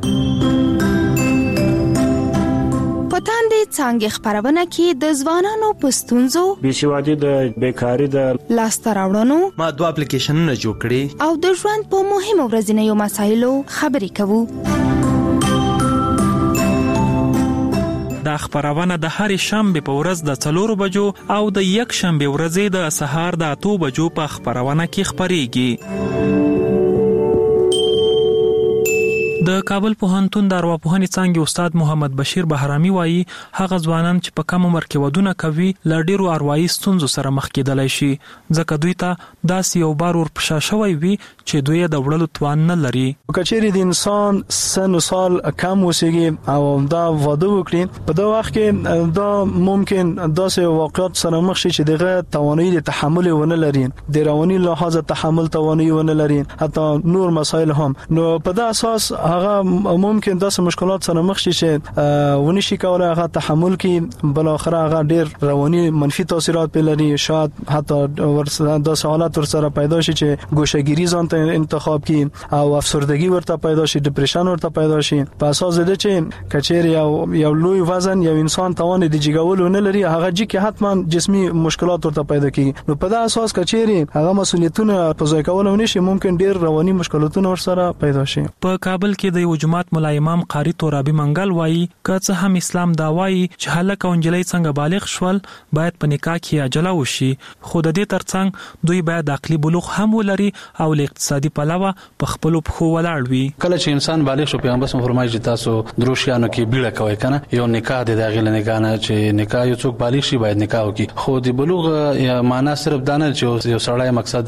پتان دې څنګه خبرونه کې د ځوانانو پستونزو بشوادي د بیکاری د لاسته راوړنو ما دوه اپلیکیشنونه جوړ کړي او د ژوند په مهمو ورځنیو مسایلو خبرې کوو. دا خبرونه د هر شنبه په ورځ د څلورو بجو او د یک شنبه ورځې د سهار د اتو بجو په خبرونه کې خبريږي. د کابل پوهنتون د ارواپوهنې څانګې استاد محمد بشیر بهرامي وایي هغه ځوانان چې په کم عمر کې ودونه کوي ل ډیرو اروايي ستونزو سره مخ کېدلای شي ځکه دوی ته داسې یو بار ور پښه شوی وي چې دوی د وړلو توان نه لري. کچېری د انسان سن سال کم وسیږي او دا واده وکړي په دا وخت کې دا ممکن داسې واقعیت سره مخ شي چې دغه توانایي د تحمل ونه لري، د رواني لحاظ تحمل توانایي ونه لري، حتی نور مسایل هم. نو په دا اساس هغه ممکن داسې مشکلات سره مخ شي چې ونی شي کولای هغه تحمل کړي، بل اخر هغه ډیر رواني منفي تاثیرات پیلري، شاید حتی ورسره د حالات ورسره پیدا شي چې ګوشهګیری ځان ته انتخاب کړي او افسردگی ورته پیدا شي، ډیپریشن ورته پیدا شي. په اساس د چې کچېر یو یو لوی وزن یو انسان توان د جګولو نه لري، هغه چې کې حتما جسمي مشکلات ورته پیدا کیږي. نو په دا اساس کچېر هغه مسولیتونه په ځای کول ونشي، ممکن ډیر رواني مشکلاتونه ورسره پیدا شي. په کابل کې د یو جماعت مولا امام قاری ترابی منګل وایي که څه هم اسلام دا وایي چې هلک او نجلۍ څنګه بالغ شول باید په نکاح کې عجله وشي، خو د دې ترڅنګ دوی باید عقلي بلوغ هم ولري او له اقتصادي پلوه په خپل پخو ولاړ وي. کله چې انسان بالغ شو پیغمبر صلی الله علیه وسلم تاسو دروشیانو کې بیړه کوي کنه، یو نکاح د داخله نکاح نه چې نکاح یو څوک بالغ شي باید نکاح وکړي، خو د بلوغ یا معنا صرف دانه چې یو سړی مقصد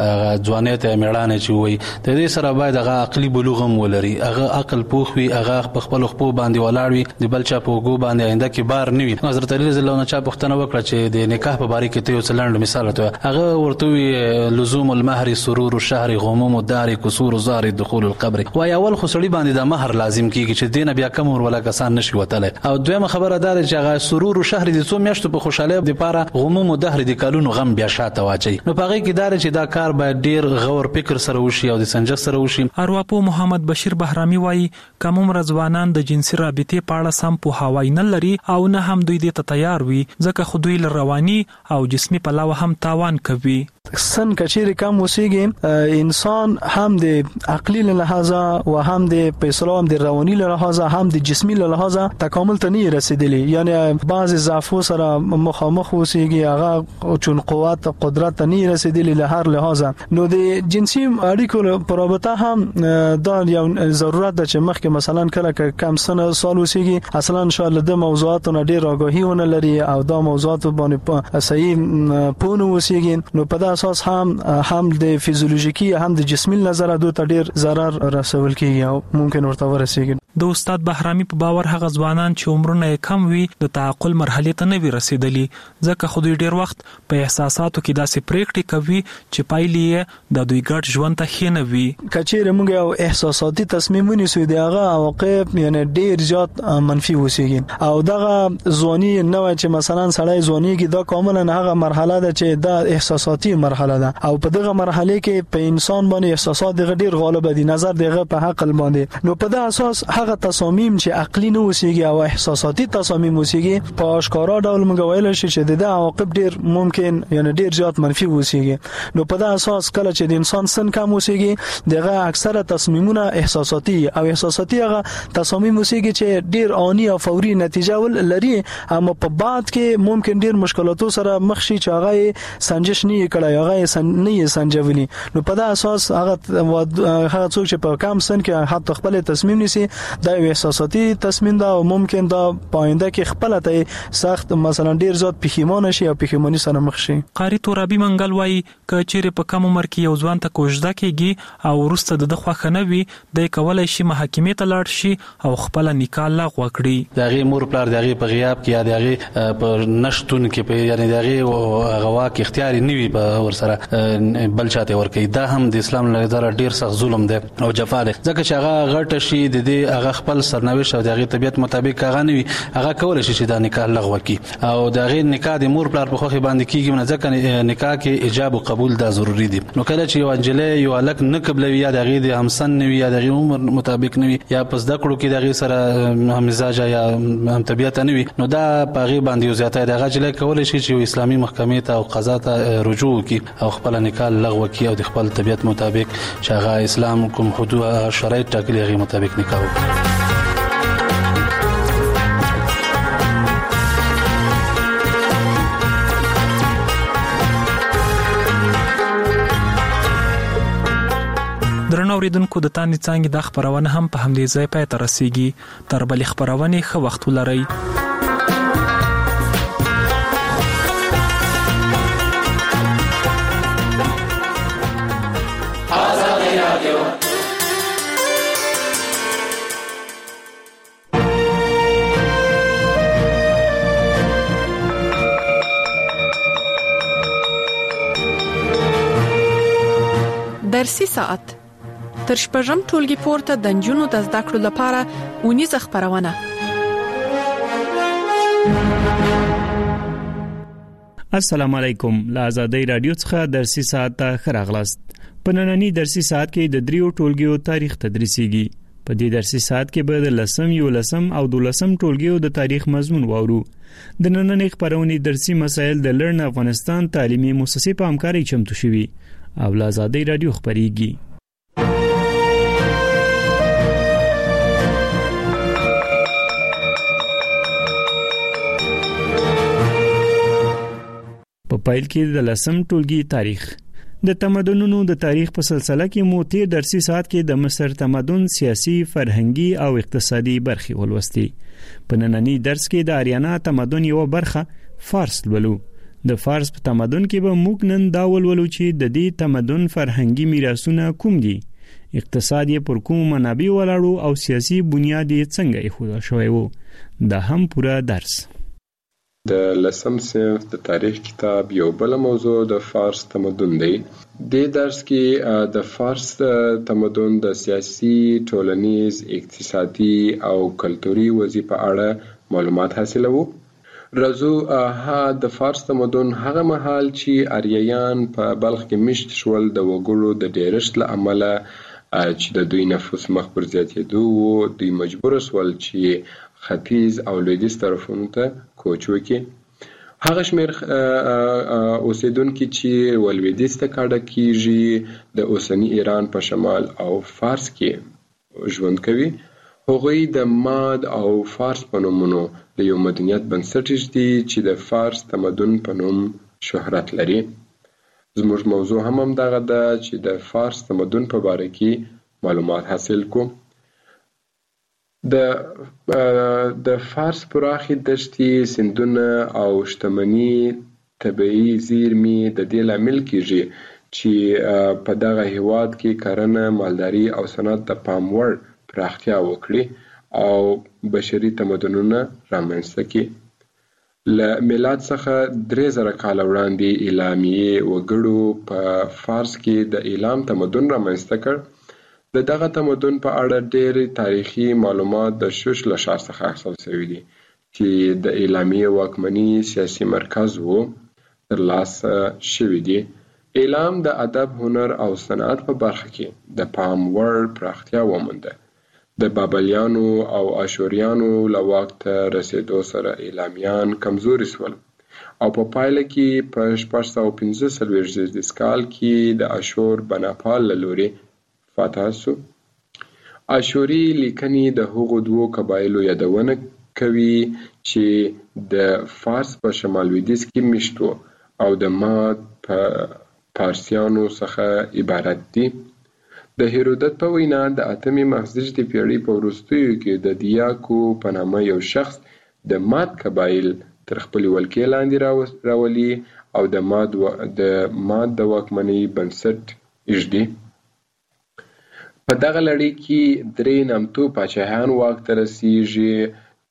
ځوانیت میړانه چې وي د دې سره باید هغه عقلي بلوغ هم ولري، هغه عقل پوخ وي، هغه په خپل خپل باندې ولاړ وي، د بل چا په وګو باندې آینده کې بار نه وي. حضرت علی رضی الله عنه چا پوښتنه وکړه چې د نکاح په باره کې ته یو څلند مثال ته هغه ورته وی لزوم المهر سرور الشهر غموم الدار كسور زار دخول القبر، وای اول خو سړي باندې د مہر لازم کیږي چې دینه بیا کم ور ولا کسان نشي وتله، او دویمه خبره ده چې هغه سرور الشهر د څو میاشتو په خوشاله د پاره غموم الدهر د کالونو غم بیا شاته واچي. نو پاره کې دار چې دا کار باید ډیر غور فکر سره وشي او د سنجش سره وشي. ارواپو محمد بشیر بهرامي وایي کوم مرزوانان د جنسي رابطې په اړه سم په هوای نه لري او نه هم دوی دې ته تیار وي، ځکه خو دوی رواني او جسمي پلوه هم تاوان کوي. سن کچېر کم وسیږي انسان هم د عقلی له لحاظه او هم د پیسو هم د رواني له لحاظه هم د جسمي له لحاظه تکامل ته نه رسیدلی، یعنی بعض ضعفو سره مخامخ وسیږي، هغه چون قوت قدرت ته نه رسیدلی له هر لحاظه. نو د جنسي اړیکو په رابطه هم دا یو ضرورت ده چې مخکې مثلا کله کم سن سال وسیږي اصلا ان شاء الله د موضوعاتو ډیر آگاهی ونه لري او دا موضوعات باندې صحیح پونه وسیږي، نو په اساس هم هم د فیزیولوژیکی هم د جسمي نظر دوه ته ډیر zarar رسول کیږي او ممکن ورته ورسیږي. د استاد بهرامي په باور هغه ځوانان چې عمرونه کم وي د تعقل مرحله ته نه وي رسیدلی، ځکه خو دوی ډیر وخت په احساساتو کې داسې پریکړې کوي چې پایلې د دوی ګډ ژوند ته خینه وي. کچېر موږ یو احساساتي تصمیم ونیسو دی هغه عواقب یعنی ډیر زیات منفي وسیږي، او دغه ځواني نو چې مثلا سړی ځواني کې دا کاملا هغه مرحله ده چې دا احساساتي مرحله ده، او په دغه مرحله کې په انسان باندې احساسات دغه ډیر غالب دي، نظر دغه په عقل باندې. نو په دغه اساس هغه تصامیم چې عقلی نه وسیږي او احساساتي تصامیم وسیږي په اشکارا ډول موږ ویل شي چې د عواقب ډیر ممکن یعنی ډیر زیات منفي وسیږي. نو په دغه اساس کله چې د انسان سن کم وسیږي دغه اکثره تصمیمونه احساساتي او احساساتي هغه تصامیم وسیږي چې ډیر آنی او فوري نتیجه ول لري، اما په بعد کې ممکن ډیر مشکلاتو سره مخ شي چې هغه سنجش نه کړي، هغه سن نه سنجولي. نو په دغه اساس هغه هغه څوک چې په کم سن کې حتی خپل تصمیم نیسي دا احساساتي تصمیم دا او ممکن دا پاینده کې خپل ته سخت مثلا ډیر زیات پښیمانه شي او پښیمانی سره مخ شي. قاری ترابی منګل وایي چې چیرې په کم عمر کې یو ځوان ته کوژده کیږي او ورسته د خوخه نه وي د کولای شي محکمې ته لاړ شي او خپل نکاح لغوه کړي. دغه مور پلار دغه په غیاب کې یا دغه په نشټون کې په یعنی دغه غوا کې اختیاري نه وي په ور سره بل چاته ور کوي، دا هم د اسلام له نظر ډیر سخت ظلم دی او جفا دی، ځکه چې هغه غټ شي د دې هغه خپل سرنوشت او دغه طبيعت مطابق هغه نه وي، هغه کول شي چې دا نکاح لغوه کی او دغه نکاح د مور پلار په خوخه باندې کیږي، نه ځکه نکاح کې ایجاب او قبول دا ضروری دي. نو کله چې یو انجلې یو الک نه قبلوي یا دغه د همسن نه وي یا دغه عمر مطابق نه وي یا پس د کړو کې دغه سره هم مزاج یا هم طبيعت نه وي، نو دا پاغي باندې زیاته دغه جلې کول شي چې اسلامي محکمې ته او قضا ته رجوع کی او خپل نکاح لغوه کی او د خپل طبيعت مطابق چې هغه اسلام کوم حدود شرایط ټاکلي هغه مطابق نکاح وکړي. درنو اوریدونکو د تاندې څنګه د خبرونه هم په همدې ځای پای ته رسیږي. تر بلې خبرونه ښه وخت ولرئ. درسي ساعت تر شپږم ټولګي پورته د نجونو د زده کړو لپاره ونیزه خبرونه. السلام علیکم. له آزادۍ رادیو څخه درسي ساعت ته خراغلاست. په نننی درسي ساعت کې د دریو ټولګیو تاریخ تدریسیږي. په دې درسي ساعت کې به د لسم، یولسم او دولسم ټولګیو د تاریخ مضمون واورو. د نننۍ خبرونې درسي مسایل د لرن افغانستان تعلیمي مؤسسې په همکارۍ چمتو شوي او له آزادۍ رادیو خبريږي. په پایل کې د لسم ټولګي تاریخ. د تمدنونو د تاریخ په سلسله کې مو تیر درسي ساعت کې د مصر تمدن سیاسي، فرهنګي او اقتصادي برخې ولوستي. په نننی درس کې د آریانا تمدن یو برخه فارس ولولو. د فارس په تمدن کې به موږ نن دا ولولو چې د دې تمدن فرهنګي میراثونه کوم دي، اقتصاد یې پر کوم منابع ولاړو او سیاسي بنیاد یې څنګه ایښودل شوی وو. دا هم پوره درس. د لسم صنف د تاریخ کتاب یو بل موضوع د فارس تمدن دی. د درس کې د فارس تمدن د سیاسي، ټولنیز، اقتصادي او کلتوري وضعیت په اړه معلومات حاصلوو. راځو ها د فارس تمدن هغه مهال چې آریایان په بلخ کې مشت شول د وګړو د ډیرښت له امله چې د دوی نفوس مخ پر زیاتېدو وو، دوی مجبور شول چې ختیځ او لویدیځ طرفونو ته کوچ وکړي. هغه شمېر اوسیدونکي چې ولویدیځ ته کډه کیږي د اوسني ایران په شمال او فارس کې ژوند کوي. هغوی د ماد او فارس په نومونو د یو مدنیت بنسټ دي چې د فارس تمدن په نوم شهرت لري. زموږ موضوع هم همدغه ده چې د فارس تمدن په باره کې معلومات حاصل کو. د د فارس پراخي دښتې، سیندونه او شتمني طبيعي زیرمې د دې لامل کیږي چې په دغه هیواد کې کرنه، مالداري او صنعت د پام وړ پراختیا وکړي او بشري تمدنونه رامنځته کړي. له میلاد څخه درې زره کاله وړاندې اعلامیې وګړو په فارس کې د اعلام تمدن رامنځته کړ. د دغه تمدن په اړه ډېر تاریخي معلومات د شوش له ښار څخه اخیستل شوي دي چې د اعلامیې واکمني سیاسي مرکز و ترلاسه شوي دي. اعلام د ادب، هنر او صنعت په برخه کې د پام وړ پراختیا ومونده. د بابلیانو او اشوریانو له واک ته رسېدو سره اعلامیان کمزوري شول او په پایله کې په شپږ سوه پنځه څلوېښت زیږدیز کال کې د اشور بناپال له لوري فتح شو. اشوري لیکنې د هغو دوو قبایلو یادونه کوي چې د فارس په شمال لویدیځ کې مشت وو او د ماد په پارسیانو څخه عبارت دي. د هیرودت په وینا د اتمې مخزیږدي پیړۍ په وروستیو کې د دیاکو په نامه یو شخص د ماد قبایل تر خپلې ولکې لاندې راولي او د ماد و... د ماد د واکمنۍ بنسټ ایږدي. په دغه لړۍ کې درې نامتو پاچاهان واک ته رسیږي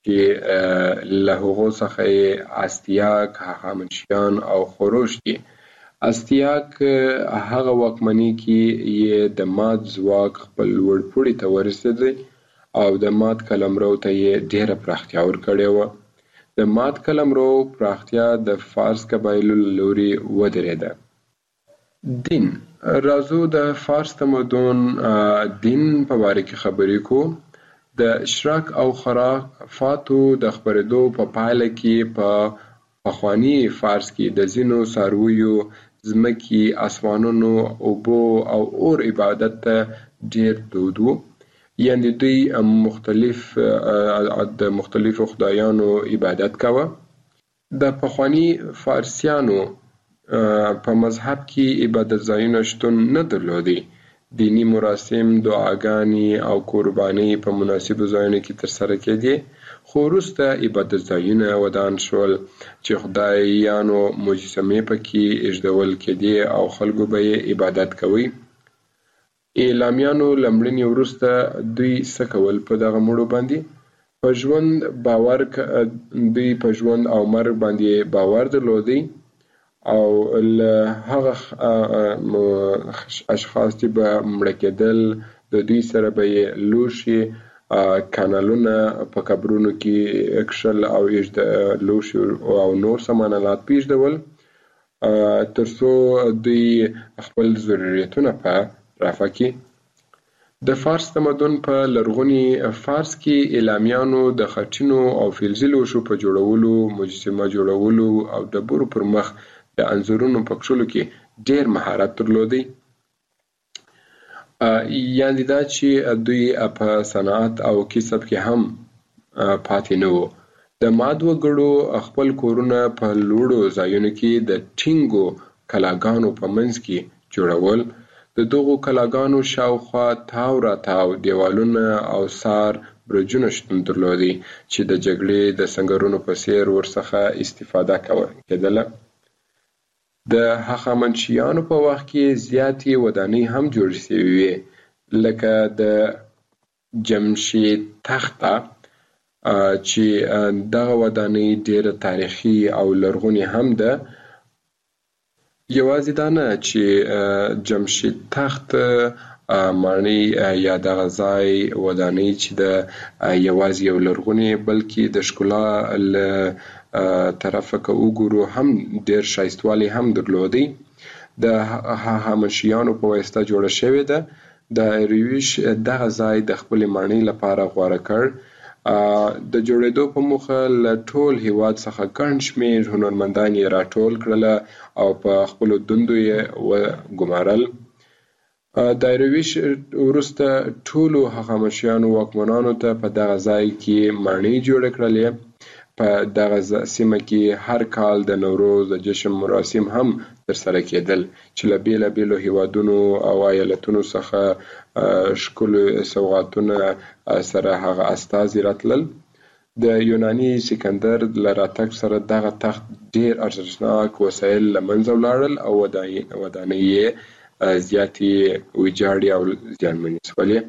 چې له هغو څخه یې استیاک، هخامنشیان او خروش دي. استیاک هغه واکمنۍ کې یې د ماد ځواک خپل لوړ پوړي ته ورسېدی او د ماد قلمرو ته یې ډېره پراختیا ورکړې وه. د ماد قلمرو پراختیا د فارس قبایلو له لوري ودرېده. دین. راځو د فارس تمدن دین په باره کې خبرې کوو. د اشراق او خرافاتو د خپرېدو په پایله کې په پخواني فارس کې د ځینو څارویو، ځمکې، اسمانونو، اوبو او اور عبادت ته ډېر دود و. یعنې دوی مختلف د مختلفو خدایانو عبادت کوه. د پخواني فارسیانو په مذهب کې عبادت ځایونه شتون نه درلودي. دینی مراسم، دعاګانې او قربانۍ په مناسبو ځایونو کې ترسره کېدې، خو وروسته عبادت ځایونه ودان شول چې خدایانو مجسمې پکې ایږدول کېدې او خلکو به یې عبادت کوي. اعلامیانو له مړینې وروسته دوی څه کول؟ په دغه مړو باندې په ژوند باور دوی په ژوند او مرګ باندې باور درلودی او له هغه اشخاص چې به مړه کېدل د دوی سره به یې لوښي کانالونه په قبرونو کې کښل او ایږد لوښي او نور سامان آلات پیږدول ترڅو دوی خپل ضرورتونه په رفع کړي. د فارس تمدن په لرغوني فارس کې اعلامیانو د خټینو او فلزي لوښو په جوړولو، مجسمه جوړولو او د ډبرو پر مخ د انځورونو په کښلو کې ډېر مهارت درلودی. یعنې دا چې دوی په صنعت او کسب کې هم پاتې نه وو. د ماد وګړو خپل کورونه په لوړو ځایونو کې د ټینګو کلاګانو په منځ کې جوړول. د دغو کلاګانو شاوخوا تاو را تاو دیوالونه او سار برجونه شتون درلودي چې د جګړې د سنګرونو په څیر ورڅخه استفاده کېدله. د هخامنشیانو په وخت کې زیاتې ودانۍ هم جوړې شوې وې، لکه د جمشید تخته چې دغه ودانۍ ډېره تاریخي او لرغونې هم ده. یوازې دا نه چې جمشید تخت معنی یا دغه ځای ودانۍ چې د یوازې یو لرغونې بلکې د ښکلا له طرفه که وګورو هم ډېر ښایستوالی هم درلودی. د هخامنشیانو په واسطه جوړه شوې ده. د ایرویش دغه ځای د خپلې معنی لپاره غوره کړ. د جوړېدو په موخه له ټول هیواد څخه ګڼ شمېر هنرمندان یې راټول کړله او په خپلو دندو یې وګمارل. د ایرویش وروسته ټولو هخامنشیانو واکمنانو ته په دغه ځای کې ماڼۍ جوړې کړلې. په دغه سیمه کې هر کال د نوروز د جشن مراسم هم ترسره کېدل چې له بېلابېلو هیوادونو او ایالتونو څخه ښکلي سوغاتونه سره هغه استازي راتلل. د یوناني سکندر له راتګ سره دغه تخت ډېر ارزښتناک وسایل له منځه ولاړل او ودانۍ یې زیاتې ویجاړې او زیانمنې شولې.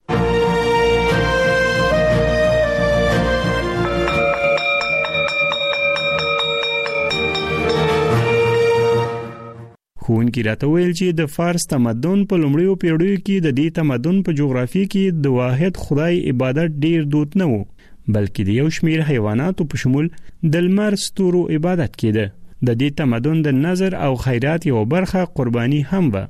ښوونکي راته ویل چې د فارس تمدن په لومړیو پیړیو کې د دې تمدن په جغرافي کې د واحد خدای عبادت ډیر دود نه و، بلکې د یو شمیر حیواناتو په شمول د لمر ستورو عبادت کېده. د دې تمدن د نظر او خیرات یو برخه قرباني هم و.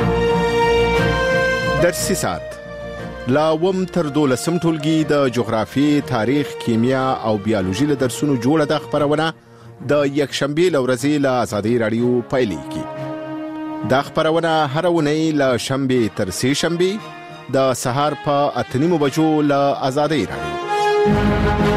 درسي سات لا وم تر دولسم ټولګي د جغرافي، تاریخ، کیمیا او بیولوژي له درسونو جوړه د خبرونه د یکشنبه لورځي له آزادۍ رادیو پایلیږي. دا خبرونه هر ونی له شنبه تر سه شنبه د سهار په اتنیمو بجو له آزادۍ رادیو.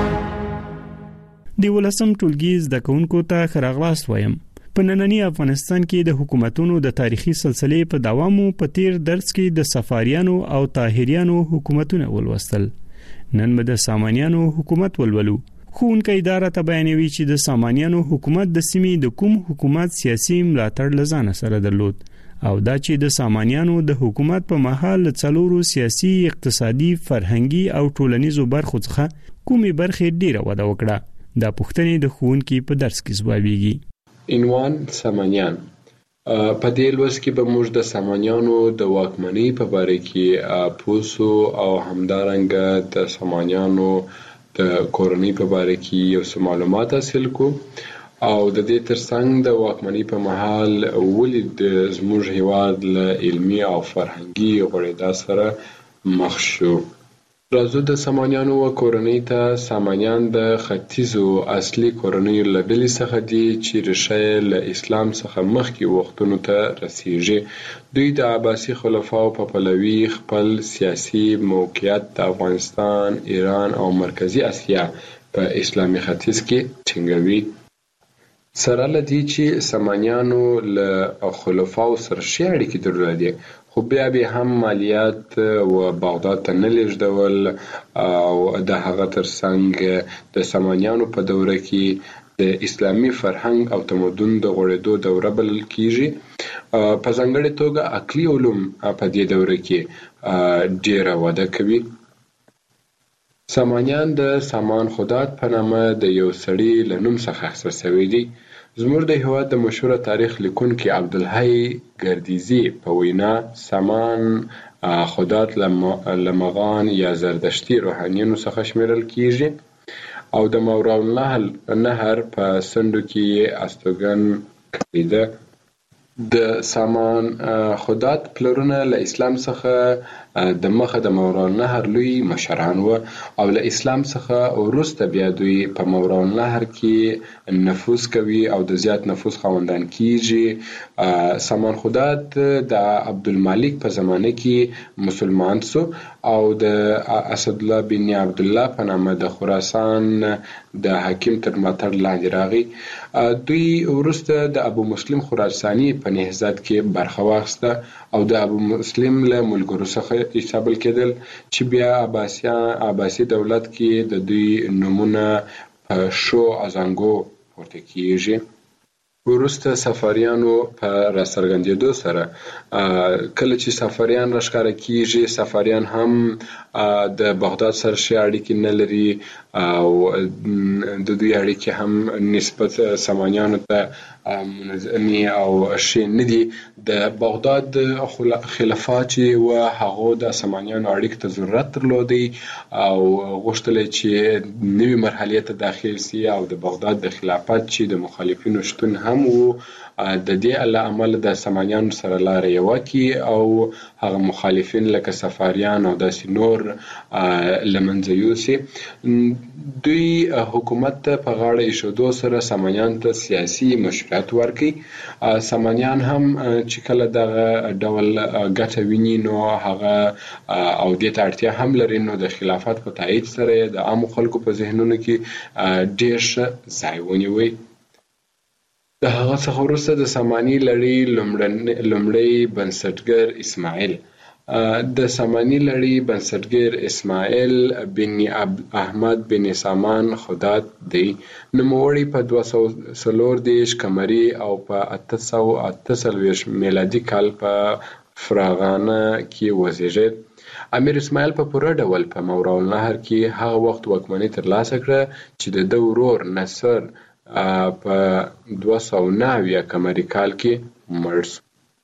د ولسم ټولګي زده کوونکو ته ښه راغلاست وایم. په نننی افغانستان کې د حکومتونو د تاریخي سلسلې په دوامو په تیر درس کې د صفاریانو او طاهریانو حکومتونه ولوستل. نن به د سامانیانو حکومت ولولو. ښوونکی اداره ته بیانوي چې د سامانیانو حکومت د سیمې د کوم حکومت سیاسي ملاتړ لزان سره درلود او دا چې د سامانیانو د حکومت په مهال څلورو سیاسي، اقتصادي، فرهنګي او ټولنیزو برخو څخه کومې برخې ډیره وده وکړه. دا پوښتنې د ښوونکي په درس کې ځوابیږي. عنوان سامانیان. په دې لوست کې به موږ د سامانیانو د واکمنۍ په باره کې پوسو او همدارنګه د سامانیانو د کورنۍ په باره کې یو څه معلومات حاصل کو او د دې ترڅنګ د واکمنۍ په مهال ولې زموږ هیواد له علمي او فرهنګي غوړېدا سره مخ شو. راځو د سامانیانو و کورنۍ ته. سامانیان د ختیځو اصلي کورنیو له ډلې څخه دي چې ریښه یې له اسلام څخه مخکې وختونو ته رسیږي. دوی د عباسي خلفاو په پلوي خپل سیاسي موقعیت د افغانستان، ایران او مرکزي اسیا په اسلامي ختیځ کې ټینګوي. سره له دې چې سامانیانو له خلفاو سره ښې اړیکې درلودې، خو بیا به هم مالیات و بغداد ته نه لیږدول او د هغه ترڅنګ د سامانیانو په دوره کې د اسلامي فرهنګ او تمدن د غوړېدو دوره بلل کیږي. په ځانګړې توګه عقلي علوم په دې دوره کې ډیره وده کوي. سامانیان د سامان خدات په نامه د یو سړي له نوم څخه اخیستل شوی دی. زموږ د هېواد د مشهوره تاریخ لیکونکي عبدالحی گردیزی په وینا سامان خدات له مغان یا زردشتي روحانیانو څخه شمیرل کیږي او د ماوراء النهر په څنډو کې استوګن کړی. د سامان خدات پلرونه له اسلام څخه د مخه د ماوراء النهر لوی مشران و او له اسلام څخه وروسته بیا دوی په ماوراء النهر کې نفوذ کوي او د زیات نفوذ خاوندان کیږي. سامان خدات د عبدالمالک په زمانه کې مسلمان سو او د اسدالله بن عبدالله په نامه د خراسان د حاکم تر ملاتړ لاندې راغی. دوی وروسته د ابو مسلم خراساني په نهضت کې برخه واخیسته او د ابو مسلم له ملګرو څخه حسابل کېدل چې بیا عباسیان عباسي دولت کې د دوی نومونه په شو ازانګو پورته کیږي. وروسته سفاریانو په راڅرګندېدو سره کله چې سفاریان راښکاره کیږي، سفاریان هم د بغداد سره ښې اړیکې نه لري او د دوی اړیکې هم نسبت سامانیانو ته منظمې او ښې نه دي. د بغداد خلافات چې و هغو د سامانیانو اړیکې ته ضرورت درلودی او غوښتل چې نوې مرحلې ته داخل سي او د بغداد د خلافت چې د مخالفینو شتون هم و د دې له امله د سامانیانو سره لاره یوه کړي او هغه مخالفین لکه سفاریان او داسې نور له منځه یوسي. دوی حکومت ته په غاړه ایښودو سره سامانیانو ته سیاسي مشروعیت ورکړي. سامانیان هم چې کله دغه ډول ګټه ویني نو هغه او دې ته اړتیا هم لري نو د خلافت په تایید سره د عامو خلکو په ذهنونو کې ډېر ښه ځای ونیوی. د هغه څخه وروسته د ساماني لړۍ لومړی بنسټګر اسماعیل د ساماني لړۍ بنسټګر اسماعیل بن احمد بن سامان خدات دی. نوموړی په دوه سوه څلور دېرش قمري او په اته سوه اته څلوېښت میلادي کال په فراغانه کې وزیږید. امیر اسماعیل په پوره ډول په ماوراء النهر کې هغه وخت واکمني ترلاسه کړه چې د ده ورور نصر په دوه سوه نهه اویا قمري کال کې مړ شو.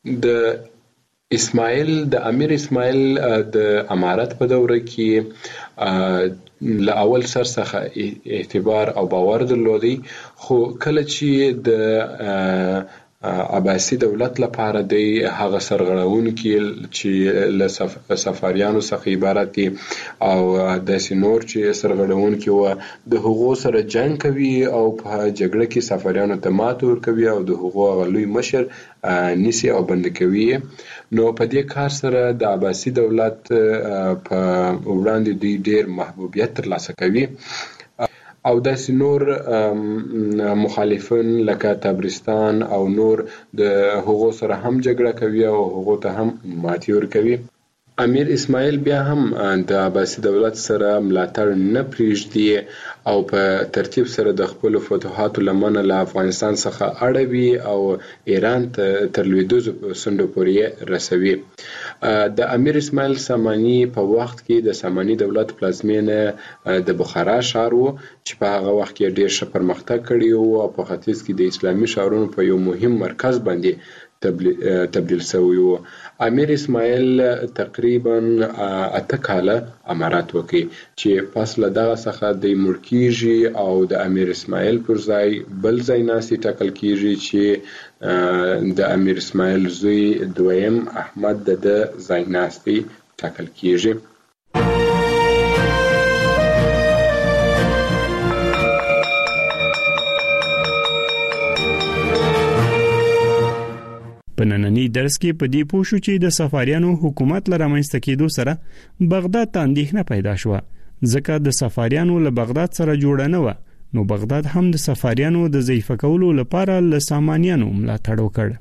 د اسماعیل د امیر اسماعیل د امارت په دوره کې له اول سر څخه اعتبار او باور درلودی، خو کله چې د عباسي دولت لپاره دی هغه سرغړونکي چې له سفاریانو څخه عبارت دي او داسې نور چې سرغړونکي و د هغو سره جنګ کوي او په جګړه کې سفاریانو ته ماتې ورکوي او د هغو هغه لوی مشر نیسي او بندي کوي. نو په دې کار سره د عباسي دولت په وړاندې دوی ډېر محبوبیت ترلاسه کوي او داسې نور مخالفین لکه تبرستان او نور د هغو سره هم جګړه کوي او هغو ته هم ماتې ورکوي. امیر اسماعیل بیا هم د عباسي دولت سره ملاتړ نه پرېږدي او په ترتیب سره د خپلو فتوحاتو لمنه له افغانستان څخه اړوي او ایران ته تر لویدیځو څنډو پورې رسوي. د امیر اسماعیل ساماني په وخت کې د ساماني دولت پلازمینه د بخارا ښار و چې په هغه وخت کې ډېر ښه پرمختګ کړی و او په ختیځ کې د اسلامي ښارونو په یو مهم مرکز باندې تبدیل شوی و. امیر اسماعیل تقریبا اته کاله امارت وکړي چې پس له دغه څخه دی مړ کیږي او د امیر اسماعیل پر ځای بل ځایناستی ټاکل کیږي چې د امیر اسماعیل زوی دویم احمد د ده ځایناستی ټاکل کیږي. په نننی درس کې په دې پوه شو چې د سفاریانو حکومت له رامنځته کېدو سره بغداد ته اندېښنه پیدا شوه، ځکه د سفاریانو له بغداد سره جوړه نه وه. نو بغداد هم د سفاریانو د ضعیفه کولو لپاره له سامانیانو ملاتړ وکړ.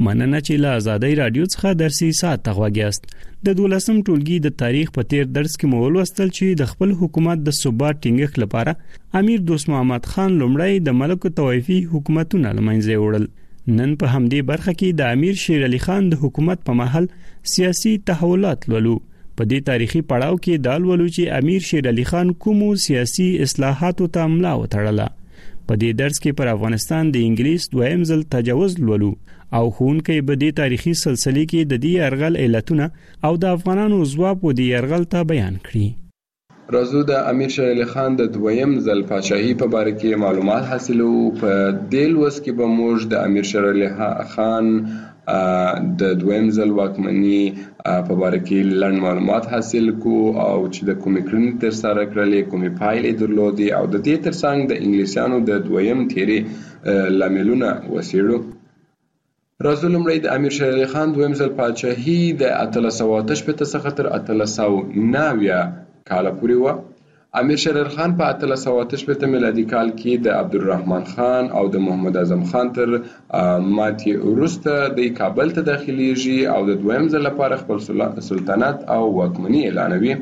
مننه چې له آزادۍ رادیو څخه درسي ساعت تغواګیاست. د دولسم ټولګي د تاریخ په تیر درس کې مو ولوستل چې د خپل حکومت د ثبات ټینګښت لپاره امیر دوست محمد خان لومړی د ملک طوایفي حکومتونه لمنځه وړل. نن په همدې برخه کې د امیر شیر علي خان د حکومت په مهال سیاسي تحولات ولولو. په دې تاریخي پړاو کې دا ولولو چې امیر شیر علي خان کومو سیاسي اصلاحاتو ته ملا وتړله. په دې درس کې پر افغانستان د انګلیس دویم ځل تجاوز لولو او ښوونکی به دې تاریخي سلسله کې د دې یرغل علتونه او د افغانانو ځواب و دې یرغل ته بیان کړي. راځو د امیر شیر علي خان د دویم ځل پاچاهي په باره کې معلومات حاصلو. په دې لوست کې به موږ د امیر شیر علي خان د دویم ځل واکمني په باره کې لنډ معلومات حاصل کو او چې د کومې کړنې ترسره کړلې، کومې پایلې درلودې او د دې ترڅنګ د انګلیسیانو د دویم تیرې لاملونه وڅېړو. راځو لومړی د امیر شیر علي خان دویم ځل پاچاهي د اتلس سوه اته شپېته څخه تر اتلس سوه نهه اویا کاله پورې وه. امیر شیر علي خان په اتلس سوه اته شپېته میلادي کال کې د عبدالرحمن خان او د محمد اعظم خان تر ماتې وروسته د کابل ته داخليږي او د دویم ځل لپاره خپل سلطنت او واکمني اعلانوي.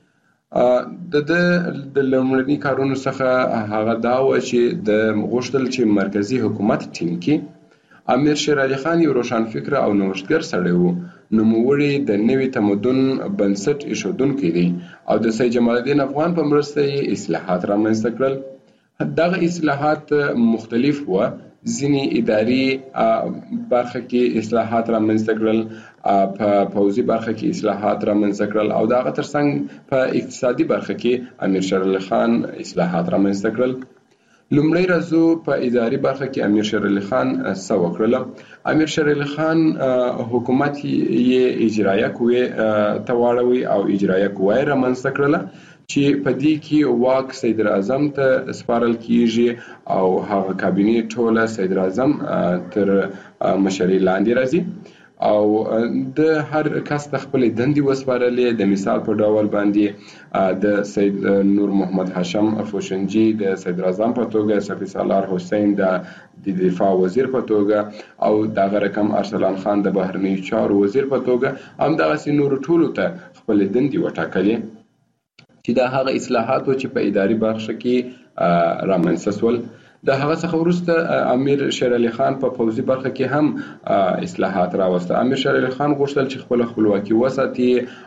د د لومړني کارونو څخه هغه دا و چې د غوښتل چې مرکزی حکومت ټینګ کړي. امیر شیر علي خان یو روښان فکره او نوښتګر سړی و. نوموړی د نوي تمدن بنسټ ایښودونکی دی او د سید جمال الدین افغان په مرسته یې اصلاحات رامنځته کړل. دغه اصلاحات مختلف وو. ځینې اداري برخه کې اصلاحات رامنځته کړل، په پوځي برخه کې اصلاحات رامنځته کړل او دغه ترڅنګ په اقتصادي برخه کې امیر شیر علي خان اصلاحات رامنځته کړل. لومړی راځو په اداري برخه کې امیر شیر علي خان څه وکړل. امیر شیر علي خان حکومت یې اجرایه قوې ته واړوي او اجرایه قوه یې رامنځته کړله چې په دې کې واک صدر اعظم ته سپارل کیږي او هغه کابینه ټوله صدر اعظم تر مشرۍ لاندې راځي او د هر کس د خپل دندې وسپارلې. د مثال په ډول باندې د سید نور محمد هاشم افوشنجي د صدر اعظم په توګه، صفي سالار حسین د دفاع وزیر په توګه او دغه رقم ارسلان خان د بهرنیو چارو وزیر په توګه همدغسې نورو ټولو ته خپل دندې وټاکلې چې دا هغه اصلاحات و چې په اداري برخه کې رامنځته شول. د هغه څخه وروسته امیر شیر علي خان په پوځي برخه کې هم اصلاحات راوسته. امیر شیر علي خان غوښتل چې خپل خپلواکي وساتي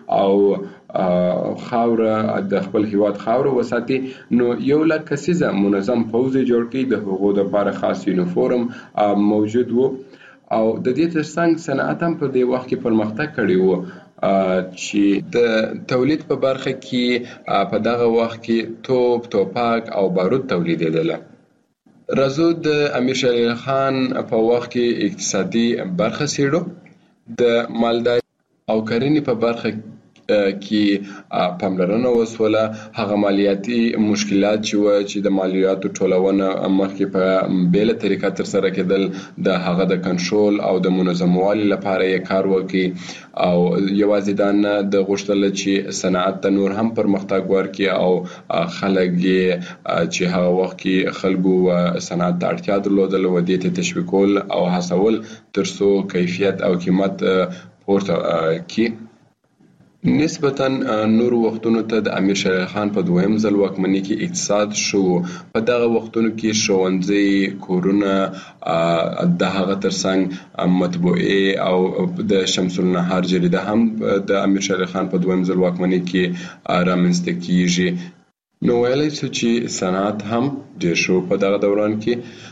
او خاوره د خپل هیواد خاوره وساتي. نو یو لک کسیزه منظم پوځ جوړ کړي، د هغو لپاره خاص یونیفورم موجود وو او د دې ترڅنګ صنعت هم په دې وخت کې پرمختګ کړی وو چې د تولید په برخه کې په دغه وخت کې توپ، توپک او بارود تولیدېدل. راځو د امیر شیر علي خان په وخت کې اقتصادي برخه څېړو. د مالداري او کرنې په برخه کې پاملرنه وسوله. هغه مالیاتي مشکلات چې و چې د مالیاتو ټولونه مخکې په بیله طریقه ترسره کېدل، د هغه د کنټرول او د منظموالي لپاره یې کار وکړي او یوازې دا نه د غوښتل چې صنعت ته نور هم پرمختګ ورکړي او خلک یې چې هغه وخت کې خلکو صنعت ته اړتیا درلودله و دې ته تشویقول او هڅول تر څو کیفیت او قیمت پورته کړي. نسبتاً نور وختونو ته د امیر شیر علي خان په دویم ځل واکمنۍ کې اقتصاد شو. په دغه وختونو کې ښوونځي، کورونه، د هغه ترڅنګ مطبوعې او د شمس النهار جریده هم د امیر شیر علي خان په دویم ځل واکمنۍ کې رامنځته کیږي. نو ویلی شو چې صنعت هم ډېر شو په دغه دوران کې.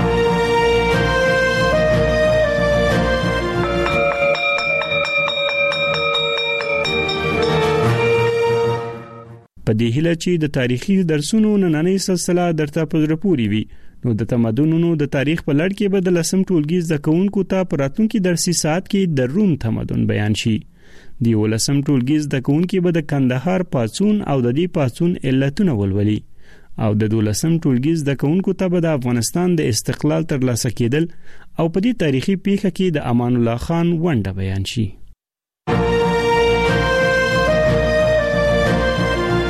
په دې هیله چې د تاریخي درسونو نننۍ سلسله درته په زړه پورې وي، نو د تمدنونو د تاریخ په لړ کې به د لسم ټولګي زده کوونکو ته په راتلونکي درسي ساعت کې د روم تمدن بیان شي. د یولسم ټولګي زده کوونکي به د کندهار پاڅون او د دې پاڅون علتونه ولولي او د دولسم ټولګي زده کوونکو ته به د افغانستان د استقلال ترلاسه کېدل او په دې تاریخي پیښه کې د امان الله خان ونډه بیان شي.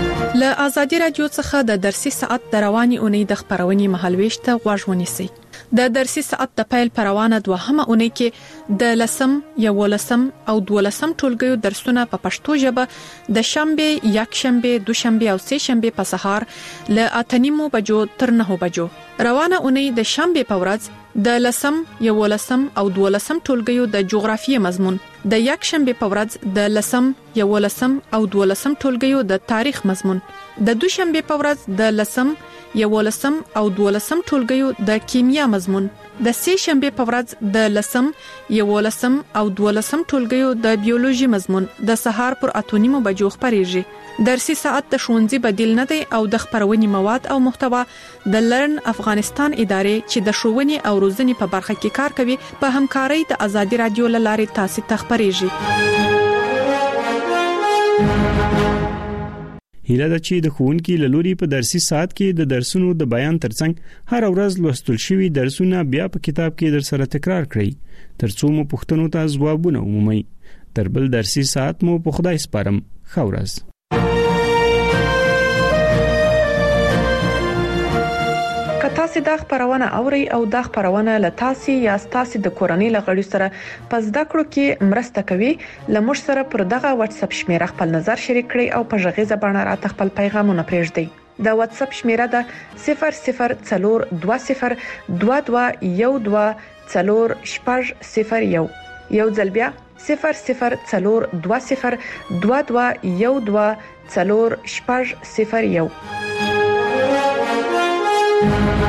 له آزادي رادیو څخه د درسي ساعت د رواني اونۍ د خبرونې مهالويش ته غوږ ونیسئ. د درسي ساعت د پیل پروانه دوهمه اونۍ کې د لسم یولسم او دولسم ټولګیو درسونه په پښتو ژبه د شنبه یک شنبه دوشنبه او سه شنبه په سهار ل اتنیمو بجو تر نه بجو روانه اونۍ د شنبه په ورځ د لسم یولسم او دولسم ټولګیو د جغرافیې مضمون د یک شنبه په ورځ د لسم یولسم او دولسم ټولګیو د تاریخ مضمون د دوشنبه په ورځ د لسم یولسم او دولسم ټولګیو د کیمیا مضمون د سه شنبه په ورځ د لسم یولسم او دولسم ټولګیو د بیولوژي مضمون د سهار پر اتونیمو بجو خبريږي درسي ساعت د ښوونځي بدیل نه دی او د خبرونې مواد او محتوا د لرن افغانستان ادارې چې د ښوونې او روزنې په برخه کې کار کوي په همکارۍ د ازادي رادیو لارې تاسو ته خبريږي هیله ده چې د ښوونکي له لوري په درسي ساعت کې د درسونو د بیان ترڅنګ هر ورځ لوستل شوی درسونه بیا په کتاب کې در سره تکرار کړئ ترڅو مو پوښتنو ته ځوابونه ومومئ تر بل درسي ساعت مو په خدای سپارم ښه ورځ تاسو د خبرونه اوري او د خبرونه لتاسي یا تاسو د کورنۍ لغړي سره پس د کړو کې مرسته کوي لمر سره پر دغه واتس اپ شمیره خپل نظر شریک کړئ او په ژغه زبانه راته خپل پیغامونه پرېږدئ د واتس اپ شمیره ده صفر صفر څلور دوه صفر دوه دوه یو دوه څلور شپږ صفر یو یو ځل بیا صفر صفر څلور دوه صفر دوه دوه یو دوه څلور شپږ صفر یو